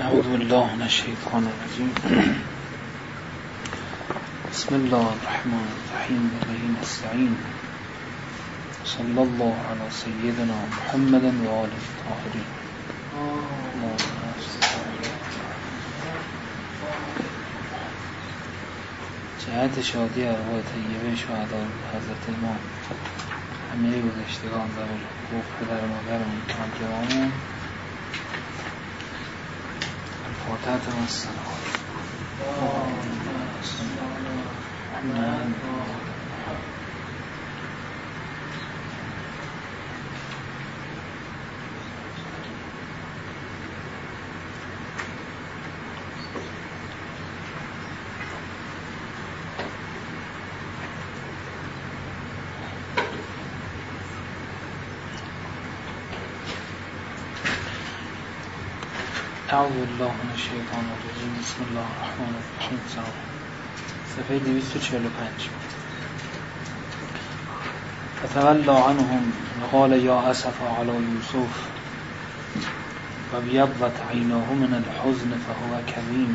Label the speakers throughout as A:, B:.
A: اعوذ بالله من الشیطان الرجیم. بسم الله الرحمن الرحیم و به نستعین. صلی الله علی سیدنا محمد و آله الطاهرین. جهت شادی ارواح طیبه شهدا حضرت امام، همه گذشتگان و روح پدر و مادرمون، معلمامون، الفاتحة و السلام. اعوذ بالله من الشیطان الرجیم. بسم الله الرحمن الرحیم. صفحه 245. فتولى عنهم وقال یا اسفا علی یوسف و بیضت عیناه من الحزن فهو کظیم.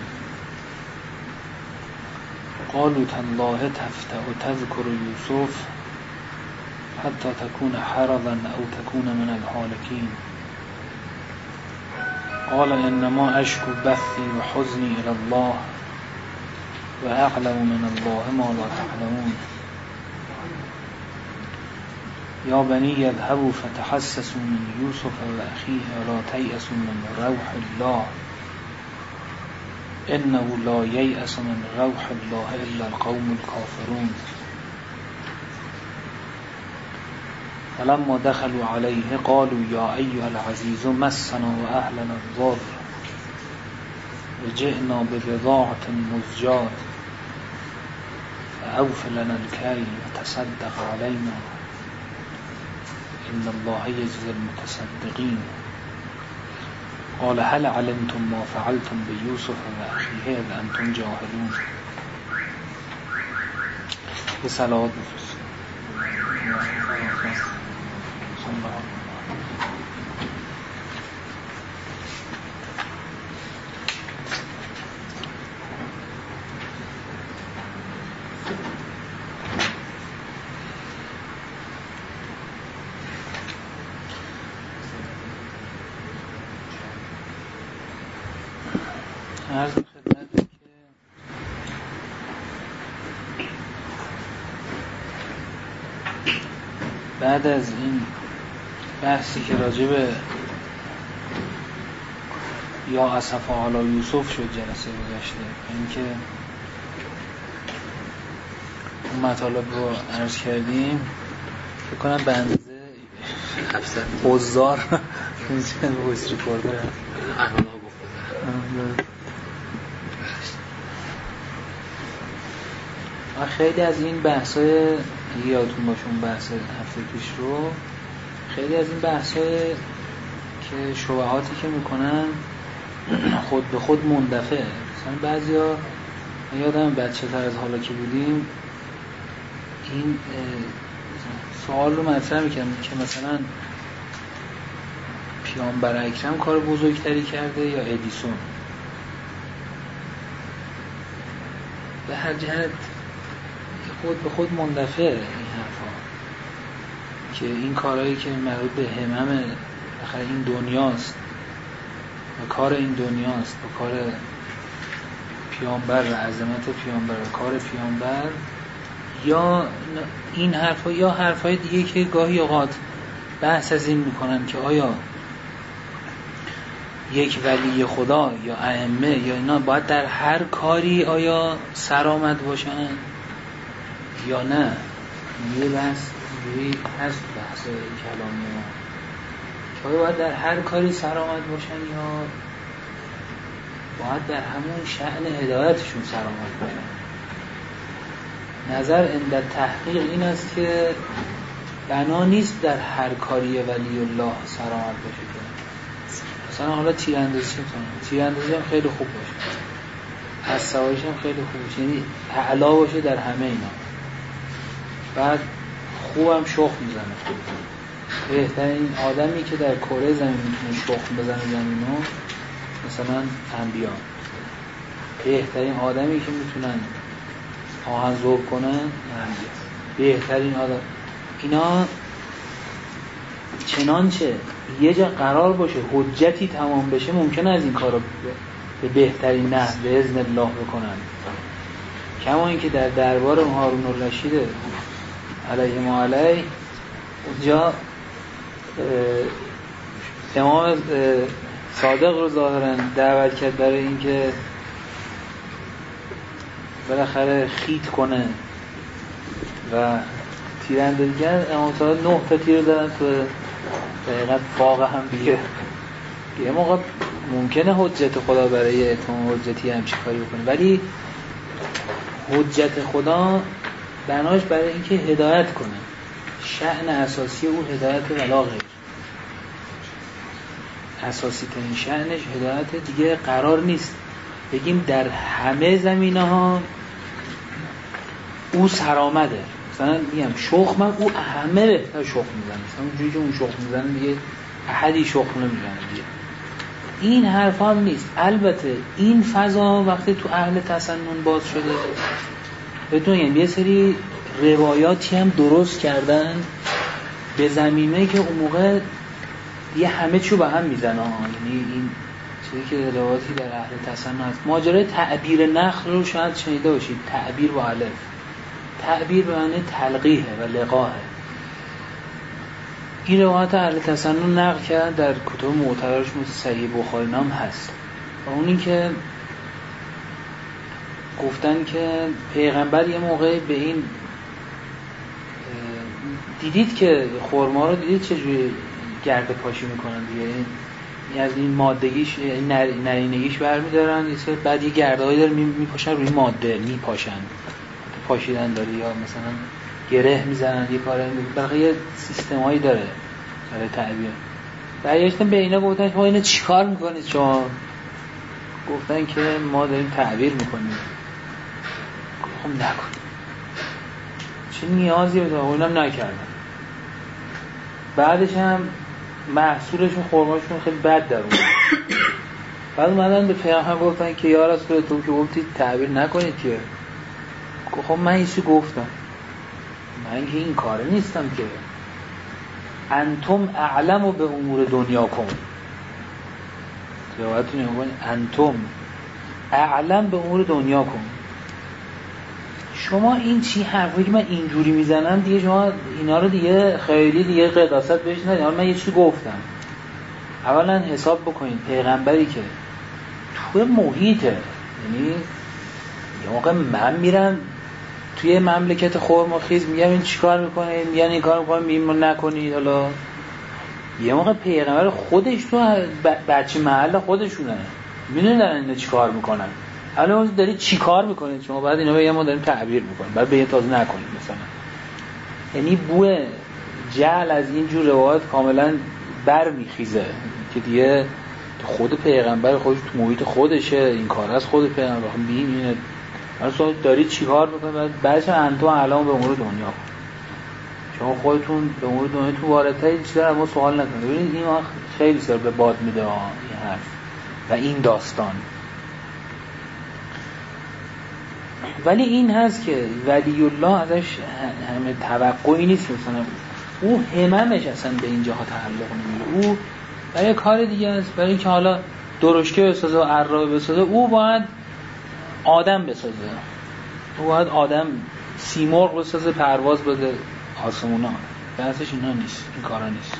A: قالوا تالله تفتأ تذكر یوسف حتى تكون حرضا او تكون من الهالكين. قال انما اشكو بثي وحزني الى الله واعلم من الله ما لا تعلمون. يا بني اذهبوا فتحسسوا من يوسف واخيه ولا تيأسوا من روح الله انه لا ييأس من روح الله الا القوم الكافرون. فلما دخلوا عليه قالوا يا أيها العزيز مسنا وأهلنا الضر وجئنا ببضاعة مزجاة فأوف لنا الكيل وتصدق علينا إن الله يجزي المتصدقين. قال هل علمتم ما فعلتم بيوسف وأخيه إذ أنتم جاهلون. بصلوات بفرست. عرض خدمت که بعد از این بحثی که راجع به یا اسفا علی یوسف شد جلسه گذشته، اینکه اون مطالب رو عرض کردیم، فکر کنم به اندازه حضار ویس ریکوردر خیلی از این بحث‌های یادتون باشه، اون بحث هفته پیش رو، خیلی از این بحث‌های که شبهاتی که میکنن خود به خود مندفعه. مثلا بعضیا، یادم بچه تر از حالا که بودیم این سوال رو مطرح میکنم که مثلا پیامبر اکرم کار بزرگتری کرده یا ادیسون. به هر جهت خود به خود مندفعه این حرفا، که این کارهایی که مربوط به همم آخر این دنیاست و کار این دنیاست و کار پیامبر و عظمت پیامبر و کار پیامبر، یا این حرفا یا حرفای دیگه که گاهی اوقات بحث از این میکنن که آیا یک ولی خدا یا ائمه یا اینا باید در هر کاری آیا سرآمد باشن یا نه. یه بحث دیگه هست، بحث کلامی ما، که آیا باید در هر کاری سرآمد باشن یا باید در همون شأن هدایتشون سرآمد باشن. نظر عند تحقیق این است که بنا نیست در هر کاری ولی الله سرآمد باشه. مثلا حالا تیراندازی کنه، تیراندازی هم خیلی خوب باشه، پس‌سواریش هم خیلی خوب باشه، یعنی اعلا باشه در همه اینا، بعد خوبم شخم میزنه. بهترین آدمی که در کره زمین میتونه شخم بزنه زمینو مثلا انبیا، بهترین آدمی که میتونن آهن ذوب کنن انبیا، بهترین آدم. اینا چنانچه یه جا قرار باشه حجتی تمام بشه ممکنه از این کارو به بهترین نحو به اذن الله بکنن. کما اینکه در دربار هارون الرشید علیه ما علیه اونجا امام صادق رو ظاهرا دعوت کرد برای اینکه بالاخره خیت کنه و تیراندازی کرد. امام صادق 9 تا تیر زدن تو دقیقاً فاق هم دیگه. یه موقع ممکنه حجت خدا برای اتمام حجتی همچین کاری بکنه، ولی حجت خدا بناش برای اینکه هدایت کنه. شأن اساسی او هدایت ولا غیر. اساسی ترین شأنش هدایت، دیگه قرار نیست بگیم در همه زمینه ها او سرآمده. مثلا میگم شخم او همه بهتر شخم میزنه، مثلا اونجوری که اون شخم میزنه دیگه احدی شخم نمیزنه دیگه. این حرف هم نیست. البته این فضا وقتی تو اهل تسنن باز شده بدونیم یه سری روایاتی هم درست کردن به زمینه که اون موقع یه همه چیو به هم میزنه. یعنی این چیزی که روایاتی در اهل تسنن هست، ماجرای تعبیر نخل رو شاید شنیده باشید. تعبیر با الف، تعبیر به معنی تلقیه و لقاه. این روایت اهل تسنن نقل کرد در کتب معتبرش مثل صحیح بخاری نام هست. و اون این که گفتن که پیغمبر یه موقع به این دیدید که خرما رو دیدید چجوری گرد پاشی میکنن دیگه، این از این مادگیش نرینگیش برمیدارن، بعد یه گردهایی داره میپاشن روی ماده میپاشن، پاشیدن داره، یا مثلا گره میزنن، یه کاره بالاخره یه سیستمایی داره برای تعبیر. برگشتن به اینا گفتن که ما اینا چیکار میکنید شما؟ گفتن که ما داریم تعبیر میکنیم. خب نکنید، چه نیازی بود؟ اونم نکردن. بعدش هم محصولشون خرماشون خیلی بد در اومد. بعد اومدن به پیغمبر گفتن که یا رسول تو که گفتید تعبیر نکنید که. خب من ایشی گفتم، من که این کاره نیستم که. انتم اعلم به امور دنیاکم. روایتون میگه انتم اعلم به امور دنیاکم. شما این چی حرفی که من اینجوری میزنم دیگه شما اینا رو دیگه خیلی دیگه قداست بهش ندید. من یه چیزی گفتم. اولا حساب بکنید پیغمبری که توی محیطه، یعنی یه موقع من میرم توی مملکت خرماخیز میگم این چیکار میکنه، میگن این کار میکنه، میگم نکنید. حالا یه موقع پیغمبر خودش تو بچه محل خودشونه، میدونن اینا چیکار میکنن. حالا دارید چیکار میکنید شما؟ بعد اینا بگم ما داریم تعبیر میکنیم، بعد بگید تازه نکنید مثلا. یعنی بو جعل از این جور روایات کاملا برمیخیزه که دیگه خود پیغمبر خودش تو محیط خودشه، این کار از خود پیغمبر میبینه. مثلا دارید چیکار میکنید؟ بعدش انتو علام به امور دنیا، شما خودتون به امور دنیا تو واردتای چیزا رو ما سوال نکنید. ببینید این خیلی سر به باد میده این حرف و این داستان. ولی این هست که ولی الله ازش همه توقعی نیست، مثلا او هممش اصلا به این جاها تعلق نمیگیره. او برای کار دیگه است، برای اینکه حالا درشکه بسازه و عرابه بسازه. او باید آدم بسازه، او باید آدم سیمرغ بسازه، پرواز بده آسمونا. بحثش اینا نیست، این کارا نیست.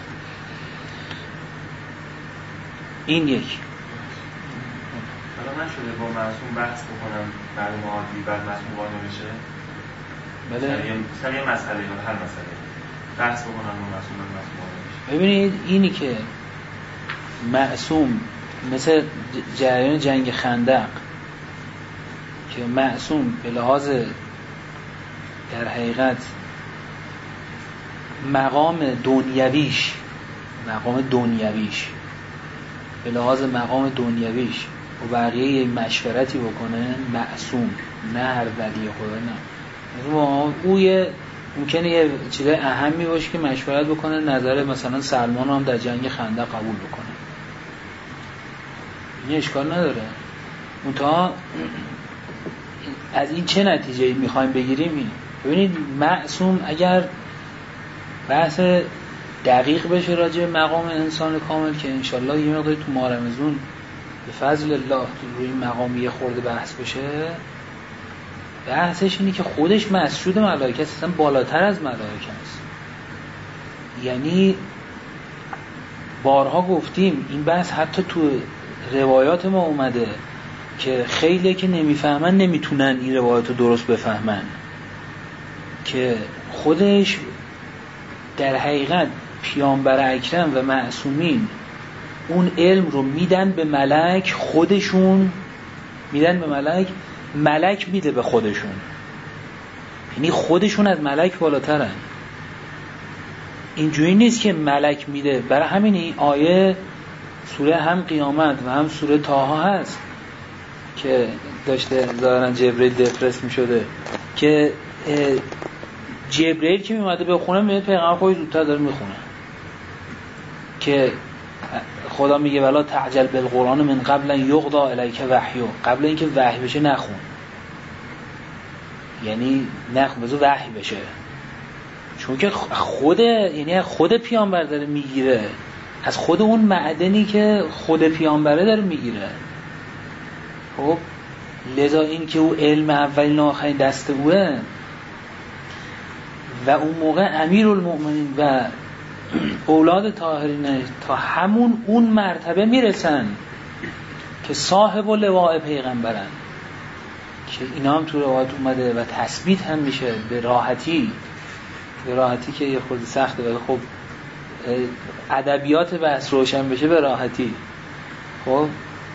A: این یک
B: حالا من شده با معصوم بحث بکنم بعد معادی بعد معصوم قانع بشه.
A: بله
B: سر یه مسئله یا هر مسئله بحث بکنم با معصوم قانع بشه.
A: ببینید اینی که معصوم مثل جریان جنگ خندق که معصوم به لحاظ در حقیقت مقام دنیویش به لحاظ مقام دنیویش و بقیه مشورتی بکنه معصوم، نه هر ولی خدا نه. او ممکنه یه چیز اهمی باشه که مشورت بکنه، نظر مثلا سلمان هم در جنگ خندق قبول بکنه. این اشکال نداره. منتها از این چه نتیجه‌ای میخوایم بگیریم؟ این ببینید معصوم اگر بحث دقیق بشه راجع به مقام انسان کامل که انشالله یه مقداری تو ماه رمضان به فضل الله روی مقام یه خورده بحث بشه، بحثش اینه که خودش مسجود ملائکه است، اصلا بالاتر از ملائکه است. یعنی بارها گفتیم این بحث حتی تو روایات ما اومده که خیلی که نمیفهمن نمیتونن این روایات رو درست بفهمن، که خودش در حقیقت پیامبر اکرم و معصومین اون علم رو میدن به ملک، خودشون میدن به ملک، ملک میده به خودشون، یعنی خودشون از ملک بالاترن. اینجوری نیست که ملک میده. برای همین این آیه سوره هم قیامت و هم سوره طه هست که داشته ظاهرا جبرئیل دپرس میشده که جبرئیل که میومده به خونه میاد پیغمبر خودش زودتر داره میخونه که خدا میگه ولا تعجل بالقرآن من قبل ان یقضى الیک وحیه، قبل اینکه وحی بشه نخون، یعنی نخون بذار وحی بشه، چون که خود پیامبر داره میگیره از خود اون معدنی که خود پیامبره داره میگیره. خب لذا این که او علم اولین و آخرین دست اوه و اون موقع امیرالمؤمنین و اولاد طاهرین تا همون اون مرتبه میرسن که صاحب و لواء پیغمبرن، که اینا هم تو روایت اومده و تثبیت هم میشه به راحتی که یه خود سخته، ولی خب ادبیات بحث روشن بشه به راحتی. خب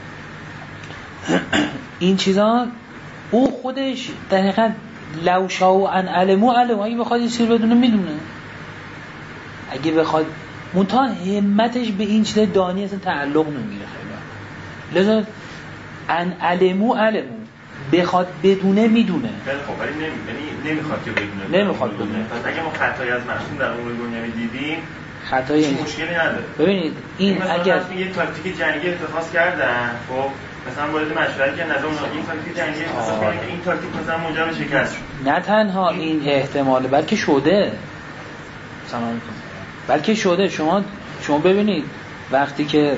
A: این چیزا او خودش در حقیقت لو شاء ان علموا اگه بخواد یه چیزی بدونه میدونه، اگه بخواد منتها همتش به این چیز دانی اصلا تعلق نمیگیره خیلی. لذا ان علموا بخواد بدونه میدونه.
B: خب ولی نمیخواد که بدونه.
A: نمیخواد بدونه.
B: پس اگه ما خطایی از معصوم در امور دنیا میدیدیم
A: خطایی
B: مشکلی نداره.
A: ببینید این اگر
B: یه تاکتیک جنگی اتخاذ کردن، خب مثلا وارد مشورت کردن نظر اون این تاکتیک جنگی اتخاذ کردن که این تاکتیک مثلا منجر به شکست شد.
A: نه تنها این احتماله بلکه شده. سلام علیکم. بلکه شده. شما ببینید وقتی که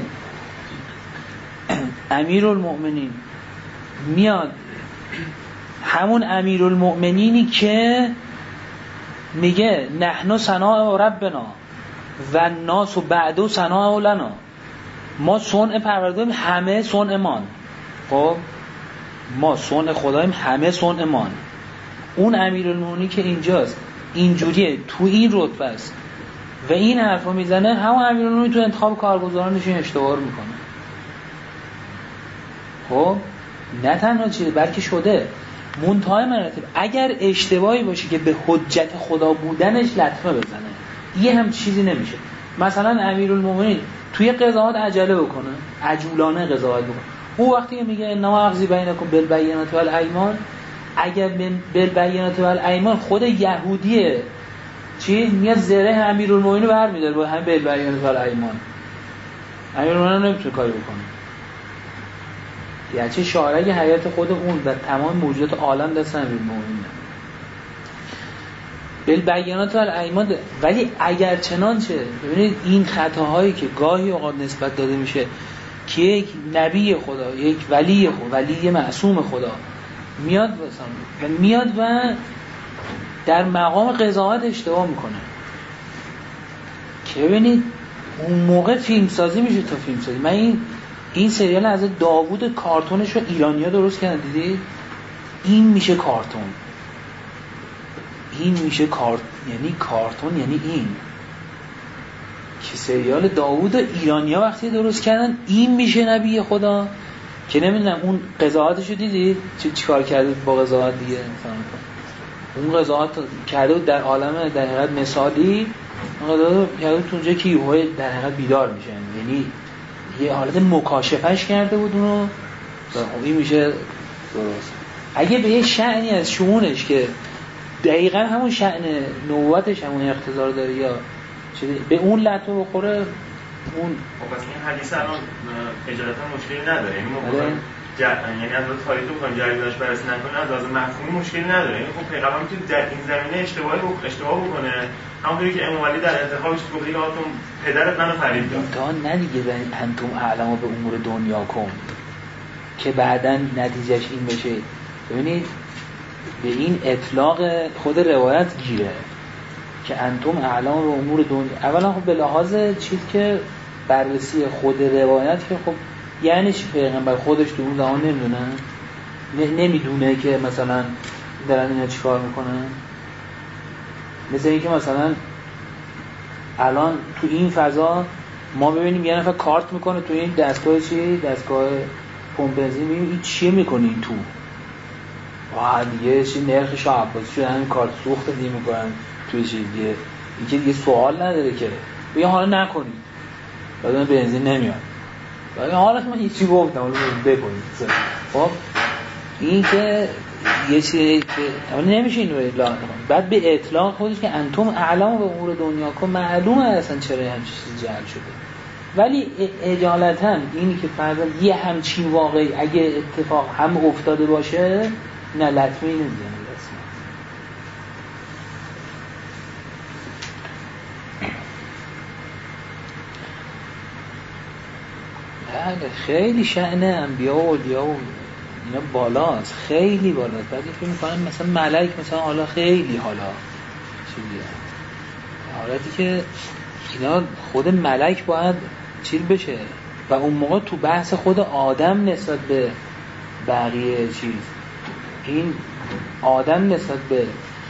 A: امیرالمؤمنین میاد، همون امیرالمؤمنینی که میگه نحن صناع ربنا و ناس و بعدو صناع لنا، ما صنع پروردگاریم همه صنع مان، خب ما صنع خداییم همه صنع مان. اون امیرالمؤمنین که اینجاست اینجوریه، تو این رتبه است و این حرفو میزنه، همون امیرالمؤمنین تو انتخاب کارگزارانش این اشتباه رو میکنه. خب نه تنها چیزه بلکه شده منتهای مراتب اگر اشتباهی باشه که به حجت خدا بودنش لطمه بزنه، یه هم چیزی نمیشه. مثلا امیرالمؤمنین توی قضاوت عجله بکنه، عجولانه قضاوت بکنه، او وقتی که میگه انما اقضی بینکم بالبینات والایمان، اگر بالبینات والایمان خود یهودیه چی میاد زره امیرالمؤمنین رو برمی‌داره با همین بالبینات والایمان، امیرالمؤمنین نمیتونه کاری بکنه. یعنی چه شارع حیات خود اون و تمام موجودات عالم دست امیرالمؤمنین بالبینات والایمان. ولی اگر چنانچه ببینید این خطاهایی که گاهی اوقات نسبت داده میشه که یک نبی خدا، یک ولی خدا، ولی معصوم خدا میاد و در مقام قضاوت اشتباه میکنه، که ببینید اون موقع فیلمسازی میشه. تا فیلمسازی من این سریال از داوود کارتونش رو ایرانی‌ها درست کردن، دیدید؟ این میشه کارتون، این میشه یعنی کارتون، یعنی این که سریال داوود ایرانی‌ها وقتی درست کردن این میشه نبی خدا، که نمیدونم اون قضاوتشو دیدید چیکار کرده با قضاوت دیگه مثلا اون قضاوت کرده در عالم در حقیقت مثالی، قضاوت کرده تو اونجا که یهو در حقیقت بیدار میشن، یعنی یه حالت مکاشفهش کرده بود اونو، این میشه درست. اگه به یه شأنی از شؤونش که دقیقا همون شأن نبوتش همون اقتضار داره یا به اون لطمه بخوره اون
B: پس این حدیث الان اجالتا مشکلی نداره، یعنی یعنی از لحاظ تاریخی بخوایم جریانش بررسی نکنیم از لحاظ مفهومی مشکلی نداره. یعنی خب پیغمبر میتونه در این زمینه اشتباه بکنه، همونطوری که امام علی در انتخابش گفت که آتون پدرت منو فریب داد
A: تا نمیگه انتم اعلم به امور دنیاکم که بعداً نتیجهش این بشه. ببینید به این اطلاق خود روایت گیره که انتم اعلم به امور دنیا. اولا خب به لحاظ چیز که بررسی خود روایت که خب یعنی چی پیغمبر خودش تو اون زمان نمیدونه که مثلا دارن اینا چیکار میکنن؟ مثل این که مثلا الان تو این فضا ما ببینیم یه نفر کارت میکنه تو این دستگاه دستگاه پمپ بنزین، میبینیم این چیه میکنه این تو دیگه چی نرخ شعبازی شده همین کارت سوخت دیگه میکنن توی چیز دیگه، این که دیگه سوال نداره که بگه حالا نکنید بعد بنزین نمیاد ولی حالا من هیچی گفتم حالا بکنید. خب این که یه چیزی که نمیشه اینو اطلاق کنم. بعد به اطلاق خودش که انتم اعلم به امور دنیا کن معلومه اصلا چرا همچین چیزی جعل شده، ولی اجالتا اینی که فرضاً یه همچین واقعی اگه اتفاق هم افتاده باشه نه لطمه نمیزنه رسما. بله خیلی شأن انبیا و اولیا و اینا بالاست، خیلی بالاست. بعضی فکر می‌کنن مثلا ملک مثلا حالا خیلی حالا چیزیه، حالتی که اینا خود ملک باید چیز بشه. و اون موقع تو بحث خود آدم نسبت به بقیه چیز، این آدم نسبت به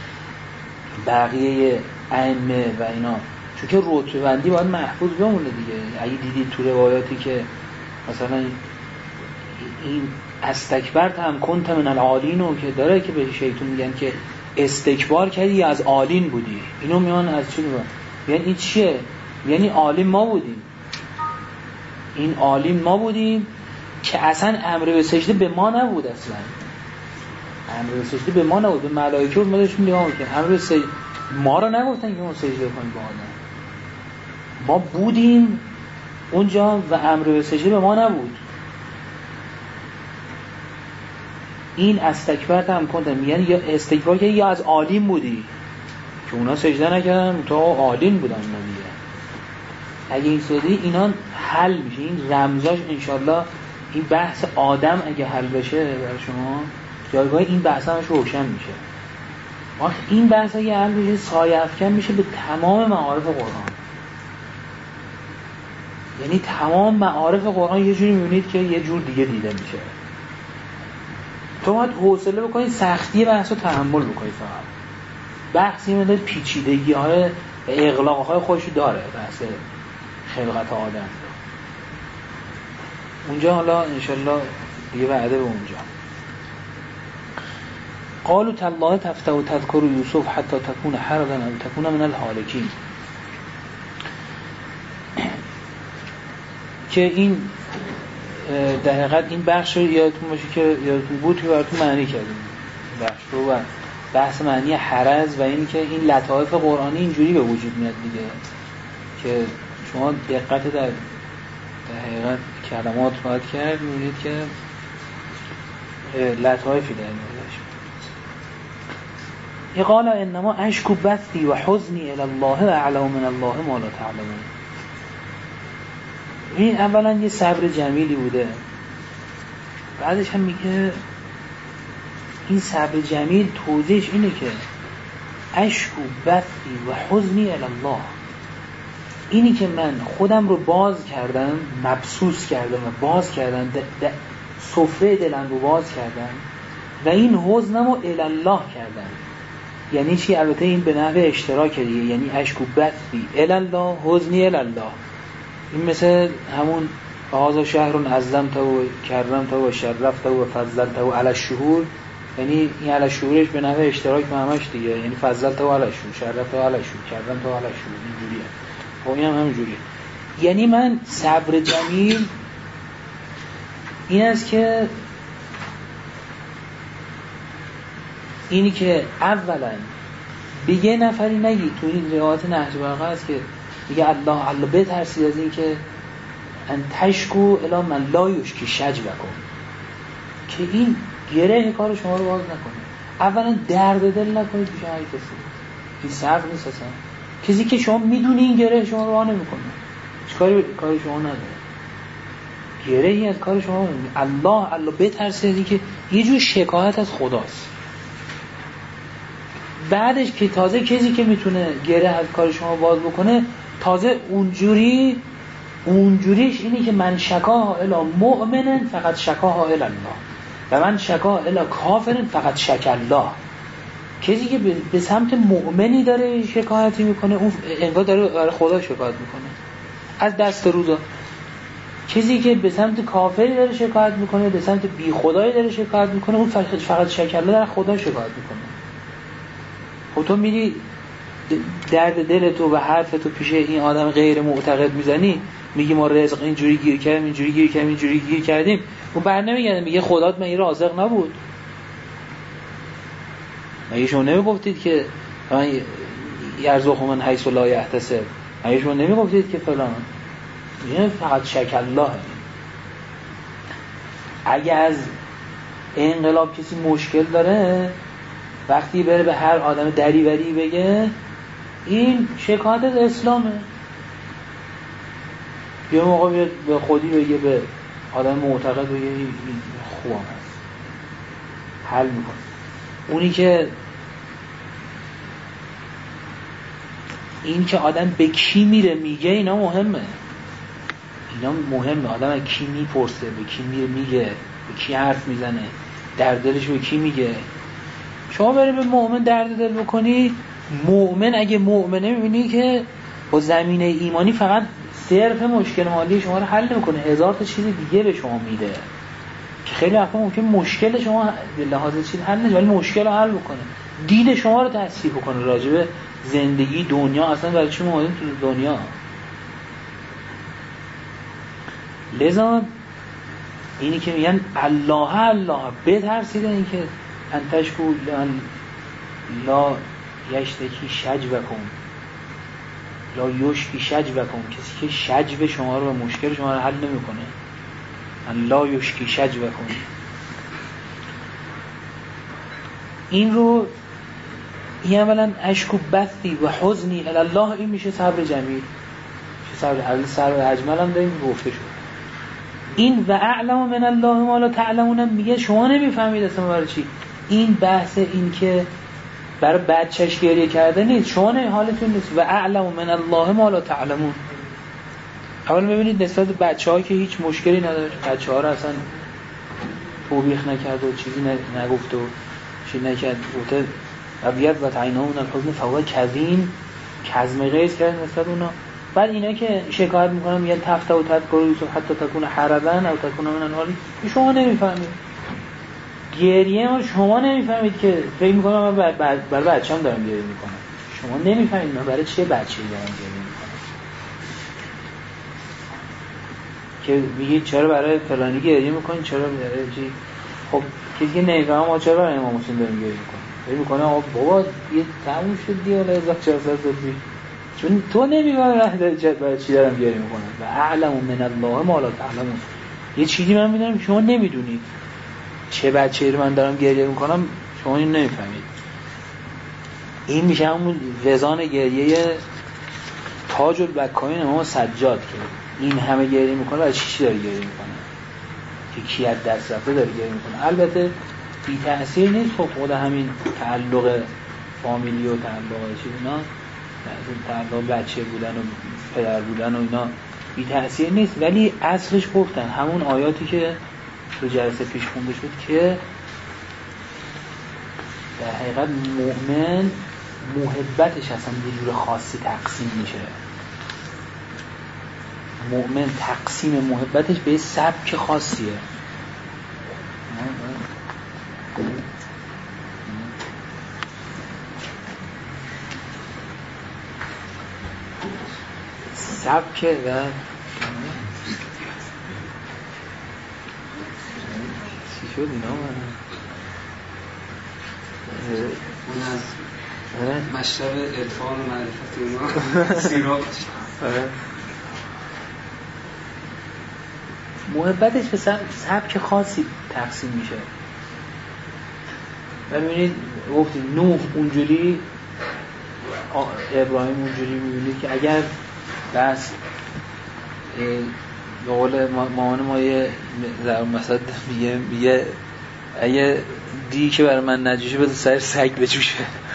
A: بقیه ائمه و اینا، چون که رتبه بندی باید محفوظ بمونه دیگه. اگه دیدید تو روایاتی که مثلا این استکبرت هم کنت من العالین که داره که به شیطون میگن که استکبار کردی یا از عالین بودی، اینو میان از چی میگن؟ یعنی این چیه؟ یعنی عالم ما بودیم، این عالم ما بودیم که اصلا امر به سجده به ما نبود، اصلا امر به سجده به ما نبود، به ملائکه بود. ما داشتیم نگاه می‌کردیم امر به سجده، ما رو نگفتن که ما سجده کنیم به آدم، ما بودیم اونجا و امر به سجده به ما نبود. این استکبرت هم کنتم، یعنی یا استکبار که یا از عالم بودی که اونا سجده نکردن تا عالم بودن اونا دیگه. اگه این سودی اینا حل میشه، این رمزاش انشالله این بحث آدم اگه حل بشه برای شما جایگاه این بحث همش روشن میشه. وقت این بحث اگه حل بشه سایه افکن میشه به تمام معارف قرآن، یعنی تمام معارف قرآن یه جوری میبینید که یه جور دیگه دیده میشه. تو باید حوصله بکنید سختی بحث رو تحمل بکنید. فقط بحثی مدل پیچیدگی های اغلاق های خودشو داره بحث خلقت آدم اونجا، حالا انشالله دیگه وعده به اونجا. قالوا تالله تفتح و تذکر یوسف حتی تکون حرضا او تکون من الهالکین، که این در حقیقت این بخش رو یادتون باشه که یادتون بود که براتون معنی کردیم بخش رو و بحث معنی حرض و این که این لطائف قرآنی اینجوری به وجود میاد دیگه که شما دقت در حقیقت کلمات باید کرد می‌بینید که لطائفی در میادش. قال انما اشکو بثی و حزنی الی الله و اعلم من الله ما لا تعلمون. این اولا یه صبر جمیلی بوده، بعدش هم میگه این صبر جمیل توضیحش اینه که اشکو بثی و حزنی الی الله، اینی که من خودم رو باز کردم، مبسوس کردم و باز کردم، سفره دلم رو باز کردم و این حزنم رو الی الله کردم. یعنی چی؟ البته این به نحو اشتراک دیگه، یعنی اشکو بثی الی الله حزنی الی الله. این مثل همون هذا شهر عظمته و کرمته و شرفته و فضلته علی الشهور، یعنی این علی الشهورش به نحو اشتراک همش دیگه، یعنی فضلته علی الشهور، شرفته علی الشهور، کرمته علی الشهور، اینجوریه. خب این هم همینجوریه. یعنی من صبر جمیل این است که اینی که اولا به یه نفری نگی، تو این روایت نهج البلاغه است که میگه الله بترسید از این که ان تشکو الی من لا یشکی شجبکم، که این گره کار شما رو باز نکنه. اولا درد دل نکنید پیش هر کسی، این صبر نیست اصلا. کسی که شما میدونی این گره شما رو باز نمیکنه، چیکار کار شما نداره، گرهی از کار شما نمیکنه. الله بترسید که یه جور شکایت از خداست. بعدش که تازه کسی که میتونه گره از کار شما باز بکنه، تازه اونجوریش اینی که من شکاها الی مؤمن فقط شکاها الی الله و من شکاها الی کافر فقط شک الله. کسی که به سمت مؤمنی داره شکایتی میکنه، اون انگار داره برای خدا شکایت میکنه از دست روزا. کسی که به سمت کافری داره شکایت میکنه، به سمت بی خدایی داره شکایت میکنه، اون فقط شک الله در خدا شکایت میکنه. خب تو میری درد دلتو و حرفتو پیش این آدم غیر معتقد میزنی، میگی ما رزق اینجوری گیر کردیم، اینجوری گیر کردیم، اون بر نمیگرده میگه خدات من این رازق نبود. مگه شما نمیگفتید که من یرزق من حیث لا یحتسب؟ مگه شما نمیگفتید که فلان؟ این فقط شک الله. اگه از انقلاب کسی مشکل داره، وقتی بره به هر آدم دریوری بگه این شکایت از اسلامه، یه موقع بیاد به خودی بگه به آدم معتقد بگه این خوبم هست، حل میکنه. اونی که این که آدم به کی میره میگه اینا مهمه، آدم از کی میپرسه، به کی میگه، به کی حرف میزنه، در دلش به کی میگه. شما بری به مؤمن درد دل بکنی، مؤمن اگه مؤمنه میبینی که با زمینه ایمانی فقط صرف مشکل مالی شما رو حل نمیکنه، هزار تا چیز دیگه به شما میده که خیلی وقتا ممکن مشکل شما به لحاظ چیز حل نشه ولی مشکل رو حل بکنه، دید شما رو تصحیح بکنه راجع به زندگی، دنیا، اصلا برای چی ما اومدیم تو دنیا. لذا اینی که میگن الله بترسید این که انتشکو لا یشتکی شجبکم لا یشکی شجبکم، کسی که شجب شما رو و مشکل شما رو حل نمیکنه. لا یشکی شجبکم، این رو این اولا اشکو بثی و حزنی الله، این میشه صبر جمیل، صبر اجمل هم داریم گفته شد. این و اعلم من الله ما لا تعلمون میگه شما نمیفهمید اصلا برای چی. این بحث این که برای بچهش گریه کرده نیست، شما نه حالتون نیست. و اعلم من الله ما لا تعلمون، اول ببینید نسبت به بچه‌ها که هیچ مشکلی نداره، بچه‌ها رو اصلا توبیخ نکرد و چیزی نگفت و چیزی نکرد، گفته ابیض و عیناهن الحزن فهو کظیم، کظم غیظ کرد نسبت اونا. بعد اینا که شکایت میکنن میگن تفته و تذکر یوسف حتی تکون حربا او تکون من الحالی. شما نمیفهمید گریه ما، شما نمیفهمید که فکر میکنم من برای بچه‌ام دارم گریه میکنم، شما نمیفهمید من برای چه بچه‌ای دارم گریه میکنم. که میگید چرا برای فلانی گریه میکنید، چرا برای چی؟ خب کسی که نمیفهمه ما چرا برای امام حسین داریم گریه میکنیم، فکر میکنه آقا بابا یه تموم شد دیگه، حالا 1400 سال چون تو نمی‌فهمی برای چی دارم گریه میکنم. و اعلم من الله ما لا تعلمون، یه چیزی من میدونم شما نمیدونید، چه بچه‌ای رو من دارم گریه میکنم شما این نمیفهمید. این میشه همون وزان گریه تاج البکاین امام سجاد که این همه گریه میکنه، برای چی داره گریه میکنه، که کی از دست رفته داره گریه میکنه. البته بی تأثیر نیست، خب خود همین تعلق فامیلی و تعلق چیز اینا، تعلق بچه بودن و پدر بودن و اینا بی تأثیر نیست، ولی اصلش گفتن همون آیاتی که تو جلسه پیش خونده شد که در حقیقت مؤمن محبتش اصلا یه جور خاصی تقسیم میشه. مؤمن تقسیم محبتش به سبک خاصیه. سبک و چی شد اینا
C: اون از مشرب عرفان و معرفت اینا سیراب
A: محبتش به سبک خاصی تقسیم میشه. ببینید گفتیم نوح اونجوری، ابراهیم اونجوری، میبینید که اگر بس به قول مامان ما یه مثلا میگه اگه دیگه که برای من نجوشه بذار سر سگ بجوشه،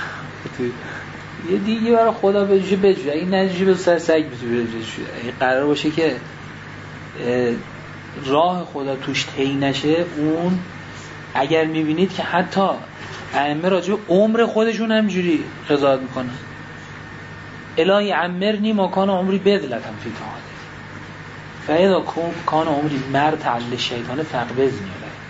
A: یه دیگه برای خدا بجوشه، اگه نجوشه بذار سر سگ بجوشه. اگه قرار باشه که راه خدا توش طی نشه، اون اگر میبینید که حتی ائمه راجع به عمر خودشون همینجوری قضاوت میکنن، الهی عمرنی ما کان عمری بدلتم فی طاعتک فاذا کان عمری مرتع للشیطان فقبضنی.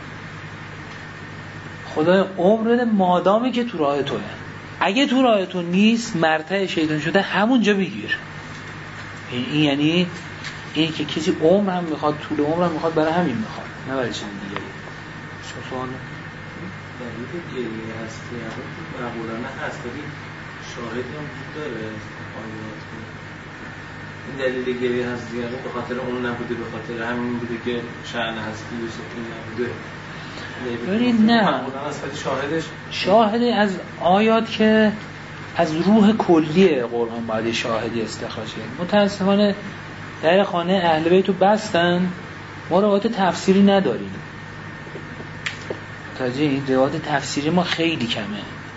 A: خدا عمر بده مادامی که تو راه توه، اگه تو راه تو نیست مرتع شیطان شده همونجا بگیر. این یعنی این که کسی عمر هم میخواد، طول عمر هم میخواد، برای همین میخواد، نه برای چیز دیگه. چه سواله؟
C: دلیل گریه هست یا معقولانه هست ولی شاهدی هم وجود داره آیات. این دلیل گریه هست دیگه به خاطر اون نبوده، به خاطر همین بوده که شأن هستی یوسف این نبوده.
A: ببینید نه، شاهدی از آیات که از روح کلی قرآن باید شاهدی استخراج کنیم. متاسفانه در خانه اهل بیت رو بستن، ما روایت تفسیری نداریم. متوجه این روایت تفسیری ما خیلی کمه.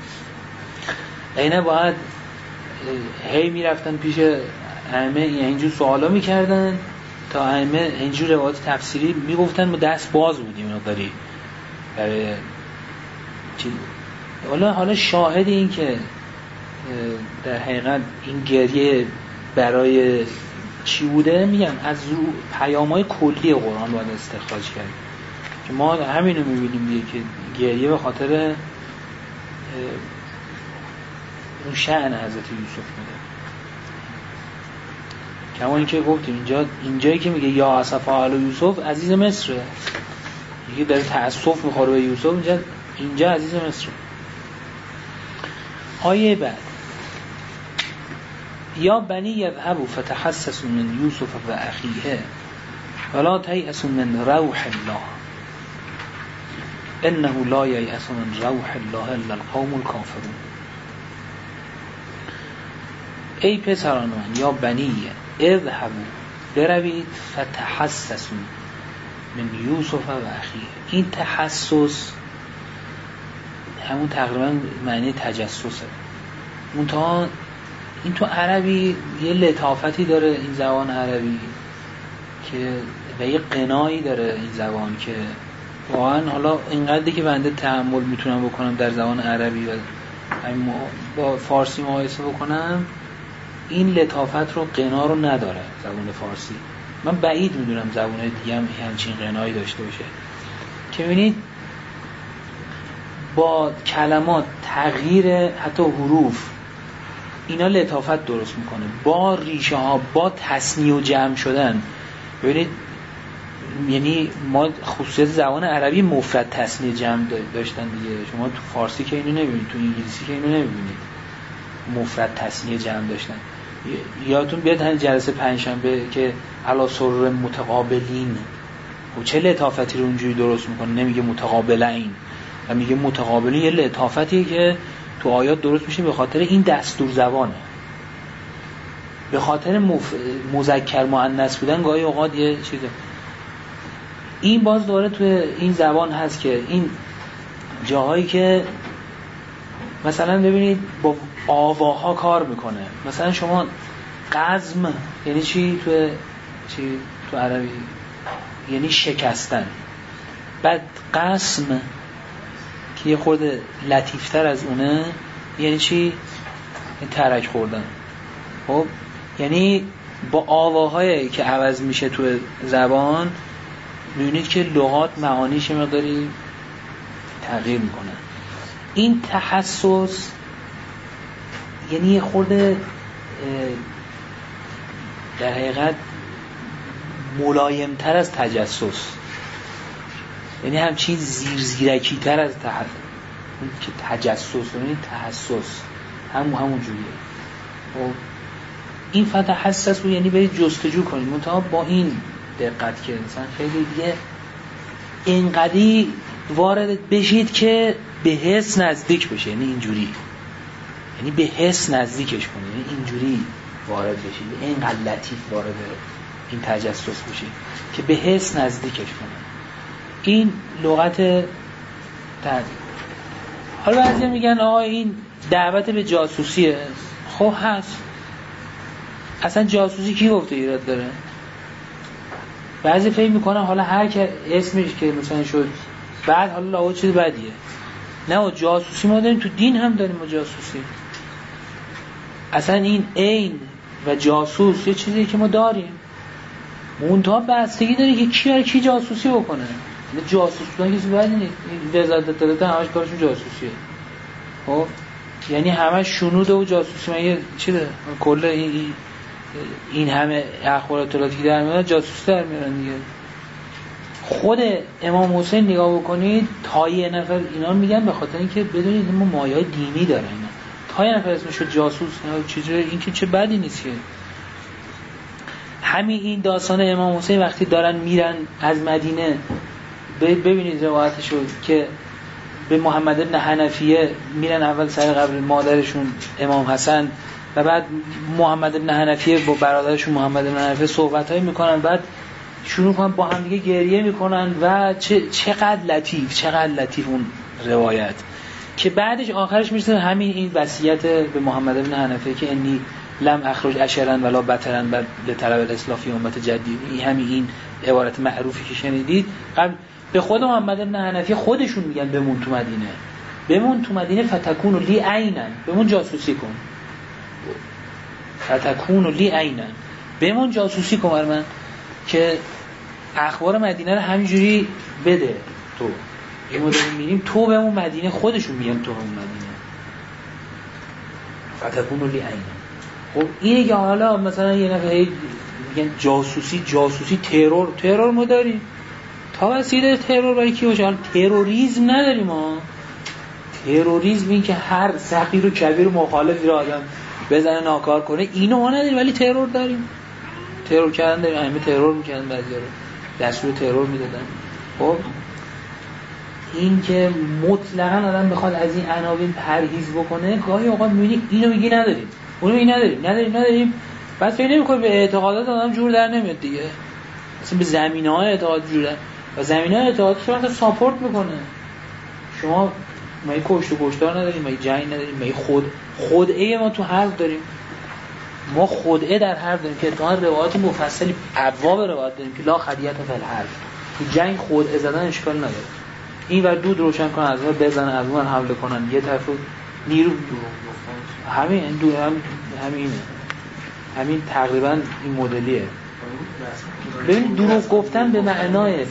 A: اینه باید هی میرفتن پیش ائمه اینجور سوالا میکردن تا ائمه اینجور روایت تفسیری میگفتن، ما دست باز بودیم مقداری برای چی. حالا شاهد این که در حقیقت این گریه برای چی بوده، میگم از پیام‌های کلی قرآن باید استخراج کرد که ما همینو میبینیم دیگه که گریه به خاطر اون شأن حضرت یوسف بوده. کما اینکه گفتیم اینجایی که میگه یا اسفا علی یوسف، عزیز مصره، یکی داره تأسف میخوره به یوسف، اینجا عزیز مصره. آیه بعد یا بنی یذهبوا فتحسسوا من یوسف و اخیه ولا تیأسوا من روح الله انه لا ییأس من روح الله الا القوم الکافرون. ای پسران من، یا بنی اذهبوا، بروید، فتحسسوا من یوسف و اخیه. این تحسس همون تقریبا معنی تجسسه، منتها این تو عربی یه لطافتی داره، این زبان عربی که و یه قنایی داره این زبان که واقعا حالا اینقدری که بنده تحمل میتونم بکنم در زبان عربی و با فارسی مقایسه بکنم، این لطافت رو، قنا رو نداره زبان فارسی. من بعید میدونم زبان دیگه هم همچین قنایی داشته باشه که ببینید با کلمات، تغییر حتی حروف، اینا لطافت درست میکنه. با ریشه ها، با تصنیع و جمع شدن. ببینید یعنی ما خصوصیت زبان عربی مفرد تصنیع جمع داشتن دیگه. شما تو فارسی که اینو نمیبینید، تو انگلیسی که اینو نمیبینید مفرد تصنیع جمع داشتن. یادتون بیاد همین جلسه پنجشنبه که علی سرر متقابلین، و چه لطافتی رو اونجوری درست میکنه، نمیگه متقابلین و میگه متقابلین. یه لطافتی که تو آیات درست میشه به خاطر این دستور زبانه، به خاطر مذکر مؤنث بودن گاهی اوقات یه چیزه. این باز دوباره تو این زبان هست که این جاهایی که مثلا ببینید با آواها کار میکنه. مثلا شما قزم یعنی چی تو عربی؟ یعنی شکستن. بعد قسم که یه خورده لطیفتر از اونه یعنی چی؟ ترک خوردن. خب یعنی با آواهایی که عوض میشه تو زبان میبینید که لغات معانیش مقداری تغییر میکنن. این تحسس یعنی یه خورده در حقیقت ملایمتر از تجسس، یعنی همچین زیرکی تر از که تجسس، یعنی تحسس همون جوریه. این فتحسس رو یعنی برید جستجو کنید، منتها با این دقت که مثلا خیلی دیگه اینقدی وارد بشید که به حس نزدیک بشه، یعنی اینجوری، یعنی به حس نزدیکش کنید، یعنی اینجوری وارد بشید، اینقدر لطیف وارد این تجسس بشید که به حس نزدیکش کنید. این لغت تعریف. حالا بعضی میگن آقا این دعوت به جاسوسیه. خب هست، اصلا جاسوسی کی گفته ایراد داره؟ بعضی فکر میکنن حالا هر که اسمش که مثلا شد بعد حالا لاو چیز بدیه. نه، جاسوسی ما داریم تو دین هم داریم. ما جاسوسی اصلا این عین و جاسوس یه چیزی که ما داریم، منتها بستگی داره که کی برای کی جاسوسی بکنه. نه جاسوس بودن کسی بدی نیست، این وزارت اطلاعات همش کارشون جاسوسیه. خب یعنی همش شنوده و جاسوسی. من یه چی ده کل این همه اخبار اطلاعاتی که در میاد جاسوس در میارن دیگه. خود امام حسین نگاه بکنید، تا یه نفر اینا میگن به خاطر اینکه بدونید ما مایه‌های دینی داره اینا. تا یه نفر اسمش جاسوس نه چیزی، این که چه بدی نیست که. همین این داستان امام حسین وقتی دارن میرن از مدینه، ببینید روایتشو که به محمد ابن حنفیه میرن اول سر قبر مادرشون امام حسن و بعد محمد ابن حنفیه با برادرشون محمد ابن حنفیه صحبتایی میکنن، بعد شروع کنن با هم دیگه گریه میکنن و چقدر لطیف اون روایت که بعدش آخرش میرسه همین این وصیت به محمد ابن حنفیه که انی لم اخرج اشرا ولا بطرا بل لطلب الاصلاح فی امت جدید. این عبارت معروفی که شنیدید قبل به خود محمد ابن حنفیه خودشون میگن بمون تو مدینه فتکون لی عینا، بمون جاسوسی کن، فتکون لی عینا، بمون جاسوسی کن بر من که اخبار مدینه رو همینجوری بده. تو این ما داریم میریم تو بمون مدینه، خودشون میگن تو بمون مدینه فتکون لی عینا. خب اینه که حالا مثلا یه نفر میگن جاسوسی ترور ما داریم، تا وسیله ترور برای کی باشه؟ تروریسم نداریم ما. تروریسم این که هر صغیر و کبیر و مخالفی رو آدم بزنه ناکار کنه، اینو ما نداریم، ولی ترور داریم. ترور کردن داریم، همه ترور میکنن، بعضیا رو دستور ترور میدادن. خب این که مطلقاً آدم بخواد از این عناوین پرهیز بکنه، گاهی اوقات میبینی اینو میگی نداریم، اونو میگی نداریم، بعد فکر نمی‌کنی به اعتقادات آدم جور در نمیاد دیگه. اصلا به زمینه‌های اعتقاد جور در و زمینه‌های اعتقاد شما ساپورت میکنه. شما ما کشتار نداریم، ما جنگ نداریم، ما خدعه ما تو حرف داریم. ما خدعه در حرف داریم که اتفاقا روایات مفصلی ابواب روایات داریم که لا خدیعة فی الحرف. تو جنگ خدعه زدن اشکال نداره. این ور دود روشن کنن، از اون بزنن، از اون حمله کنن، یه طرف نیرو همین تقریبا این مدلیه. ببینید دروغ گفتن به معنای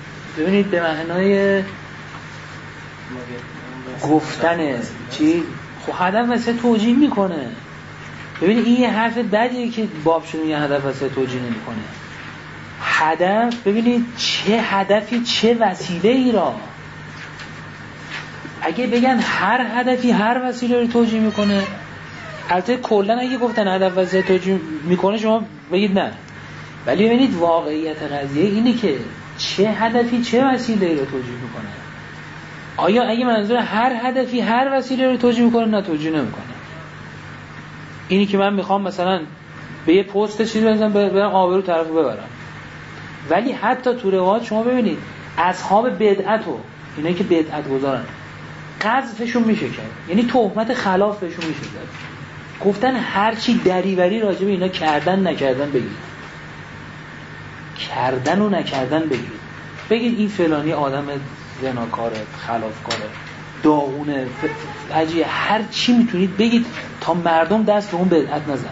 A: گفتن چی؟ خب هدف واسه توجیه میکنه. ببینید این یه حرف بدیه که باب شده یه هدف واسه توجیه نمیکنه. هدف، ببینید چه هدفی چه وسیله ای را، اگه بگن هر هدفی هر وسیله رو توجیه میکنه، البته کلا اگه گفتن هدف وسیله توجیه میکنه شما بگید نه، ولی ببینید واقعیت قضیه اینه که چه هدفی چه وسیله رو توجیه میکنه. آیا اگه منظور هر هدفی هر وسیله رو توجیه میکنه نه توجیه نمیکنه. اینی که من میخوام مثلا به یه پست چیزی بزنم برم آبرو طرفو ببرم، ولی حتی تو روایات شما ببینید اصحاب بدعت و اینایی که بدعت گذارن قذفشون میشه کرد، یعنی تهمت خلاف بهشون میشه کرد. گفتن هر چی دریوری راجع به اینا کردن نکردن بگید، کردن و نکردن بگید این فلانی آدم زناکاره، خلافکاره، داغونه، عجیه، هر چی میتونید بگید تا مردم دست به اون بدعت نزنن.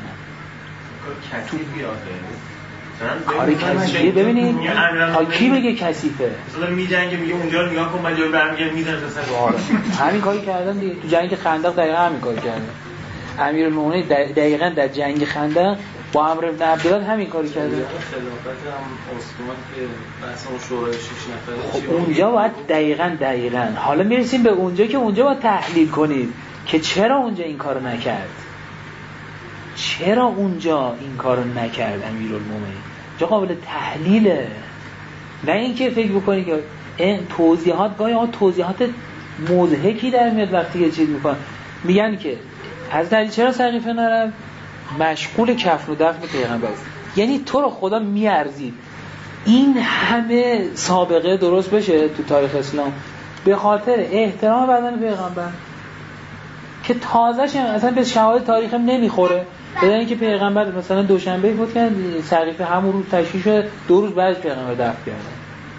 A: کاری کثیفه. ببینید تا کی بگه کثیفه؟
B: مثلا میجنگه میگه اونجا رو نگاه کن، بعد جلو برمیگرده میزنه مثلا.
A: همین کاری کردن دیگه تو جنگ خندق، دقیقاً همین کاری کردن. امیرالمومنین دقیقاً در جنگ خندق با عمرو بن عبدالله همین کاری کرده.
C: خلافت هم عثمان که بحث اون شورای 6 نفره،
A: خب اونجا باید دقیقاً حالا میرسیم به اونجا که اونجا باید تحلیل کنید که چرا اونجا این کارو نکرد. چرا اونجا این کارو نکرد امیرالمومنین؟ چه قابل تحلیله. نه اینکه فکر بکنی که این توضیحات گاهی توضیحات مضحکی در میاد وقتی یه چیز میکنن. میگن که حضرت علی چرا سقیفه نرفت؟ مشغول کفن و دفن پیغمبر است. یعنی تو رو خدا میارزید این همه سابقه درست بشه تو تاریخ اسلام به خاطر احترام بدن پیغمبر که تازه‌ش اصلا به شواهد تاریخ هم نمیخوره. بدن اینکه پیغمبر مثلا دوشنبه فوت کرد، سقیفه همون روز تشییع شد، 2 روز بعدش پیغمبر دفن کردن.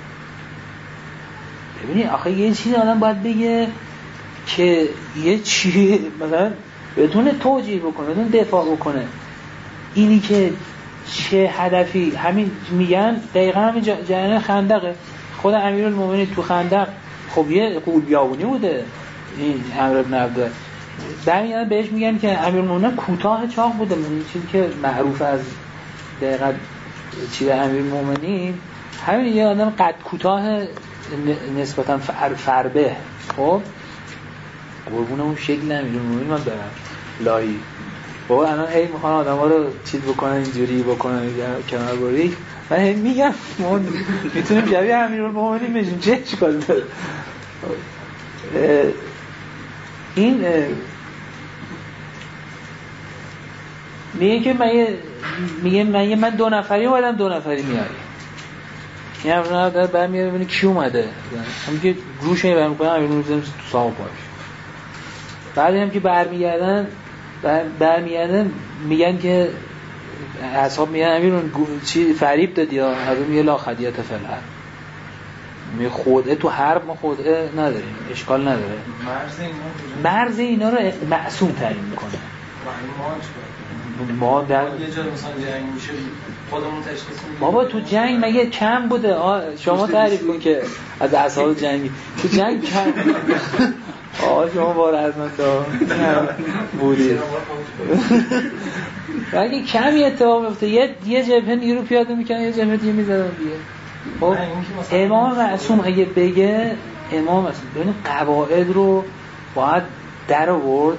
A: ببینی آخه یه چیزی آدم باید بگه که یه چیزی مثلا بتونه توجیه بکنه، بتونه دفاع بکنه. اینی که چه هدفی، همین میگن دقیقا همین جریان خندقه. خود امیرالمومنین تو خندق خب یه قول بیابونی بوده این عمرو بن عبد. در بهش میگن که امیرالمومنین کوتاه چاق بوده. این چیزی که معروف از دقیقا چیز امیرالمومنین همین یه آدم قد کوتاه نسبتا فربه. خب قربون اون شکل امیرالمومنین من برم لایی بابا الان هی میخوان آدم ها رو چیز بکنن اینجوری بکنن کنار باری. من هی میگم ما میتونیم جوی امیرالمومنین بشیم چه اشکال داره؟ این میگه که من 2 نفری اومدم 2 نفری میاریم. این هم داره برمیاره ببینه کی اومده. همین که گروشه برمیکنه امیرالمومنین تو ساق پاش. بعدی هم که برمیگردن میگن که اصحاب میگن امیرالمومنین چی فریب دادی یا حالا میگه لا خدیعة فی الحرب. می خودعه تو حرب ما خودعه نداریم، اشکال نداره. مرز اینا رو معصوم تعیین میکنه. ما در
C: یه جا مثلا جنگ میشه خودمون تشخیص میدیم.
A: بابا تو جنگ مگه کم بوده؟ شما تعریف کن که از اصحاب جنگی تو جنگ کم شما بار از من دا بودید اگه کمی اتفاق میفته یه جبهه نیرو پیاده میکنه یه جبهه دیگه میزدن دیگه. خب امام معصوم اگه بگه امام معصوم ببین قواعد رو باید در آورد،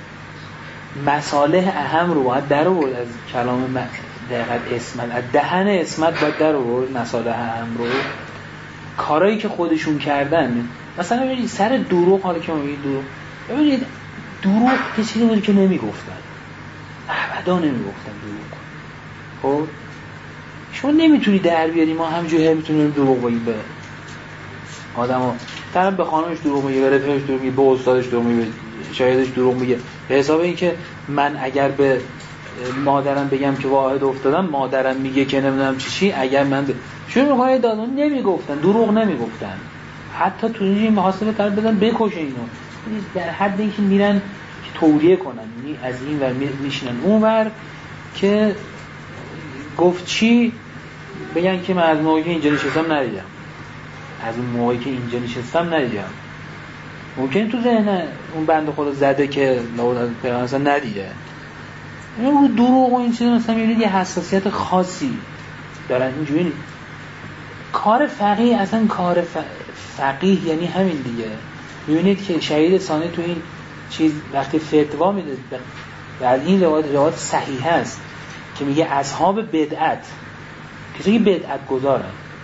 A: مصالح اهم رو باید در آورد از کلام دقیقاً اسمت، از دهن اسمت باید در آورد مصالح اهم رو. کارهایی که خودشون کردن مثلا ببینید سر دروغ، حالا که ما میگیم دروغ، ببینید دروغ که چیزی بود که نمیگفتن، ابدا نمیگفتن دروغ. خب شما نمیتونی در بیاری ما همجوری میتونیم دروغ بگیم به آدما. طرف به خانمش دروغ میگه، به رفیقش دروغ میگه، به استادش دروغ میگه، شاگردش دروغ میگه، به حساب این که من اگر به مادرم بگم که واحد افتادم مادرم میگه که نمیدونم چی اگر من شروع میکنه دادن نمیگفتن، دروغ نمیگفتن. حتی تو این محاسبه طرف بدن بکشه اینو، در حد اینکه میرن که توریه کنن، از این ور میشینن اون ور که گفت چی بگن که من از موقعی که اینجا نشستم ندیدم، از اون موقعی که اینجا نشستم ندیدم. ممکن تو ذهن اون بنده خدا زده که لابد پیغمبر اصلا ندیده. این دروغ و این چیزا مثلا میبینید یه حساسیت خاصی دارن اینجوری نیست. کار فقیه اصلا کار فقیه یعنی همین دیگه. میبینید که شهید ثانی تو این چیز وقتی فتوا میده بعد این روایت صحیح هست که میگه اصحاب بدعت کسی که بدعت گذارن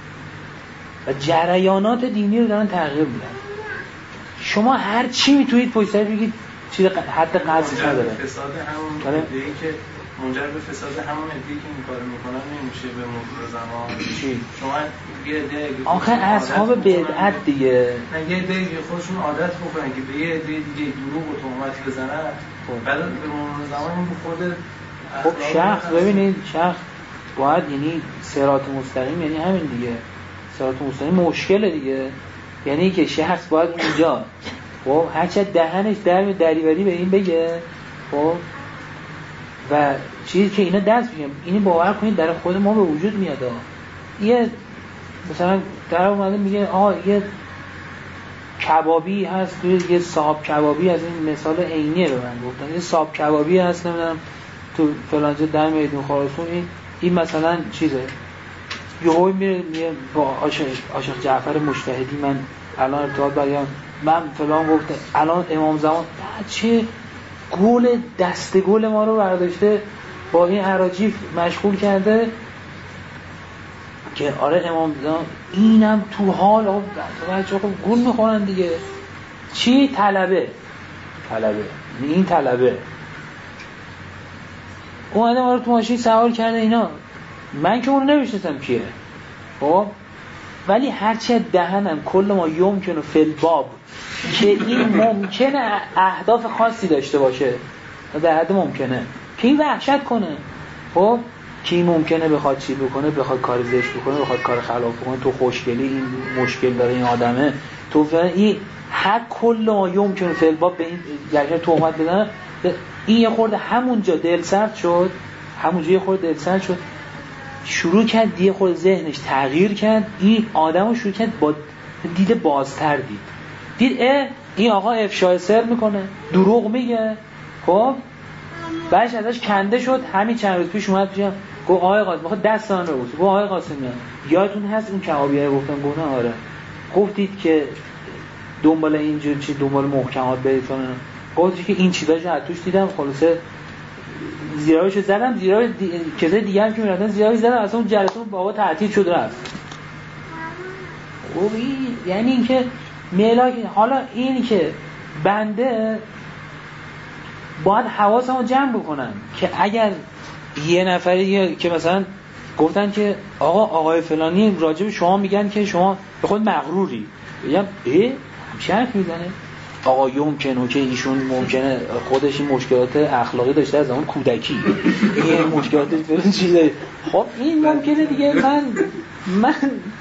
A: و جریانات دینی رو دارن تغییر میدن. شما هر چی میتونید پشت سر بگید چیز حد قضیه نداره.
C: فساد همون ایده که منجر به فساد همون ایده که این کارو میکنن نمیشه به مرور زمان.
A: چی؟
C: شما یه ایده
A: آخه اصحاب بدعت دیگه
C: نه یه ایده خودشون عادت بکنن که به یه ایده دیگه دروغ و تهمت بزنن بعد به مرور زمان این خود
A: خب شخص ببینید شخص باید یعنی صراط مستقیم یعنی همین دیگه. صراط مستقیم مشکله دیگه، یعنی که شخص باید اونجا خب هرچه دهنش دریوری به این بگه خب و چیزی که اینا دست بگم اینی باور کنید در خود ما به وجود میاد. یه مثلا در اومده میگه یه کبابی هست توی یه صاحب کبابی، از این مثال عینیه به من گفتن، یه صاحب کبابی هست نمیدونم تو فلانجا در میدون خراسان این مثلا چیزه یهو میره با عاشق جعفر مجتهدی من الان ارتباط برقرار من فلان گفته الان امام زمان چه گل دست گل ما رو برداشته با این اراجیف مشغول کرده که آره امام اینم تو حال بچه خب گول میخورن دیگه. چی؟ طلبه این طلبه اومده ما رو تو ماشین سوار کرده اینا. من که اونو نمیشناسم کیه خب، ولی هرچی دهنم کل ما یمکنه فلباب که این ممکنه اهداف خاصی داشته باشه در حد ممکنه که این وحشت کنه خب، که این ممکنه بخواد چی بکنه، بخواد کار زشت بکنه، بخواد کار خلاف بکنه، تو خوشگلی این مشکل داره این آدمه، تو این هر کل ما یمکنه فلباب به این جریان تهمت بدن. این یه خورده همونجا دل سرد شد، شروع کرد یه خورده ذهنش تغییر کرد، این آدمو شروع کرد با دید بازتر دید این آقا افشای سر میکنه، دروغ میگه خب. بعدش ازش کنده شد. همین چند روز پیش اومد پیشم گفت آقای قاسم میخواد دست من رو بوسه. گفت آقای قاسم یادتون هست اون کبابیه گفتم؟ گفت نه. آره. گفتید که دنبال اینجور چی دنبال محکمات برید کنن. گفتید که این چیزاشو از توش دیدم، خلاصه زیراویشو زدم، کسای دیگه هم که میرفتن زیراویش زدم، اصلا اون جلسه بابا تعطیل شد رفت. یعنی این که ملاک. حالا اینی که بنده باید حواسمو جمع بکنم که اگر یه نفری که مثلا گفتن که آقای فلانی راجب شما میگن که شما به خود مغروری، بگم همچه حرف میزنه آقا یمکنه که ایشون ممکنه خودش این مشکلات اخلاقی داشته از اون کودکی این مشکلاتش فلان چیزه. خب این ممکنه دیگه من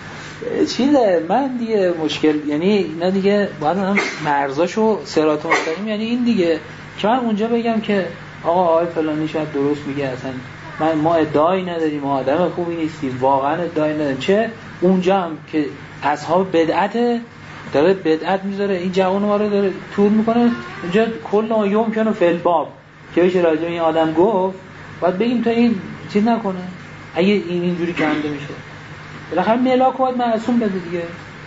A: چیزه، من دیگه مشکل، یعنی اینا دیگه باید هم مرزاشو صراط مستقیم، یعنی این دیگه که من اونجا بگم که آقای فلانی شاید درست میگه، اصلا ما ادعایی نداریم، ما آدم خوبی نیستیم، واقعا ادعایی نداریم، چه اونجا هم که اصحاب بدعت داره بدعت میذاره، این جوان ما رو داره تور میکنه اونجا کل ما یمکنه فلباب که بشه راجع این آدم گفت، باید بگیم تا این چیز نکنه اگه این اینجوری کنده میشه. بالاخره ملاک باید معصوم بده دیگه.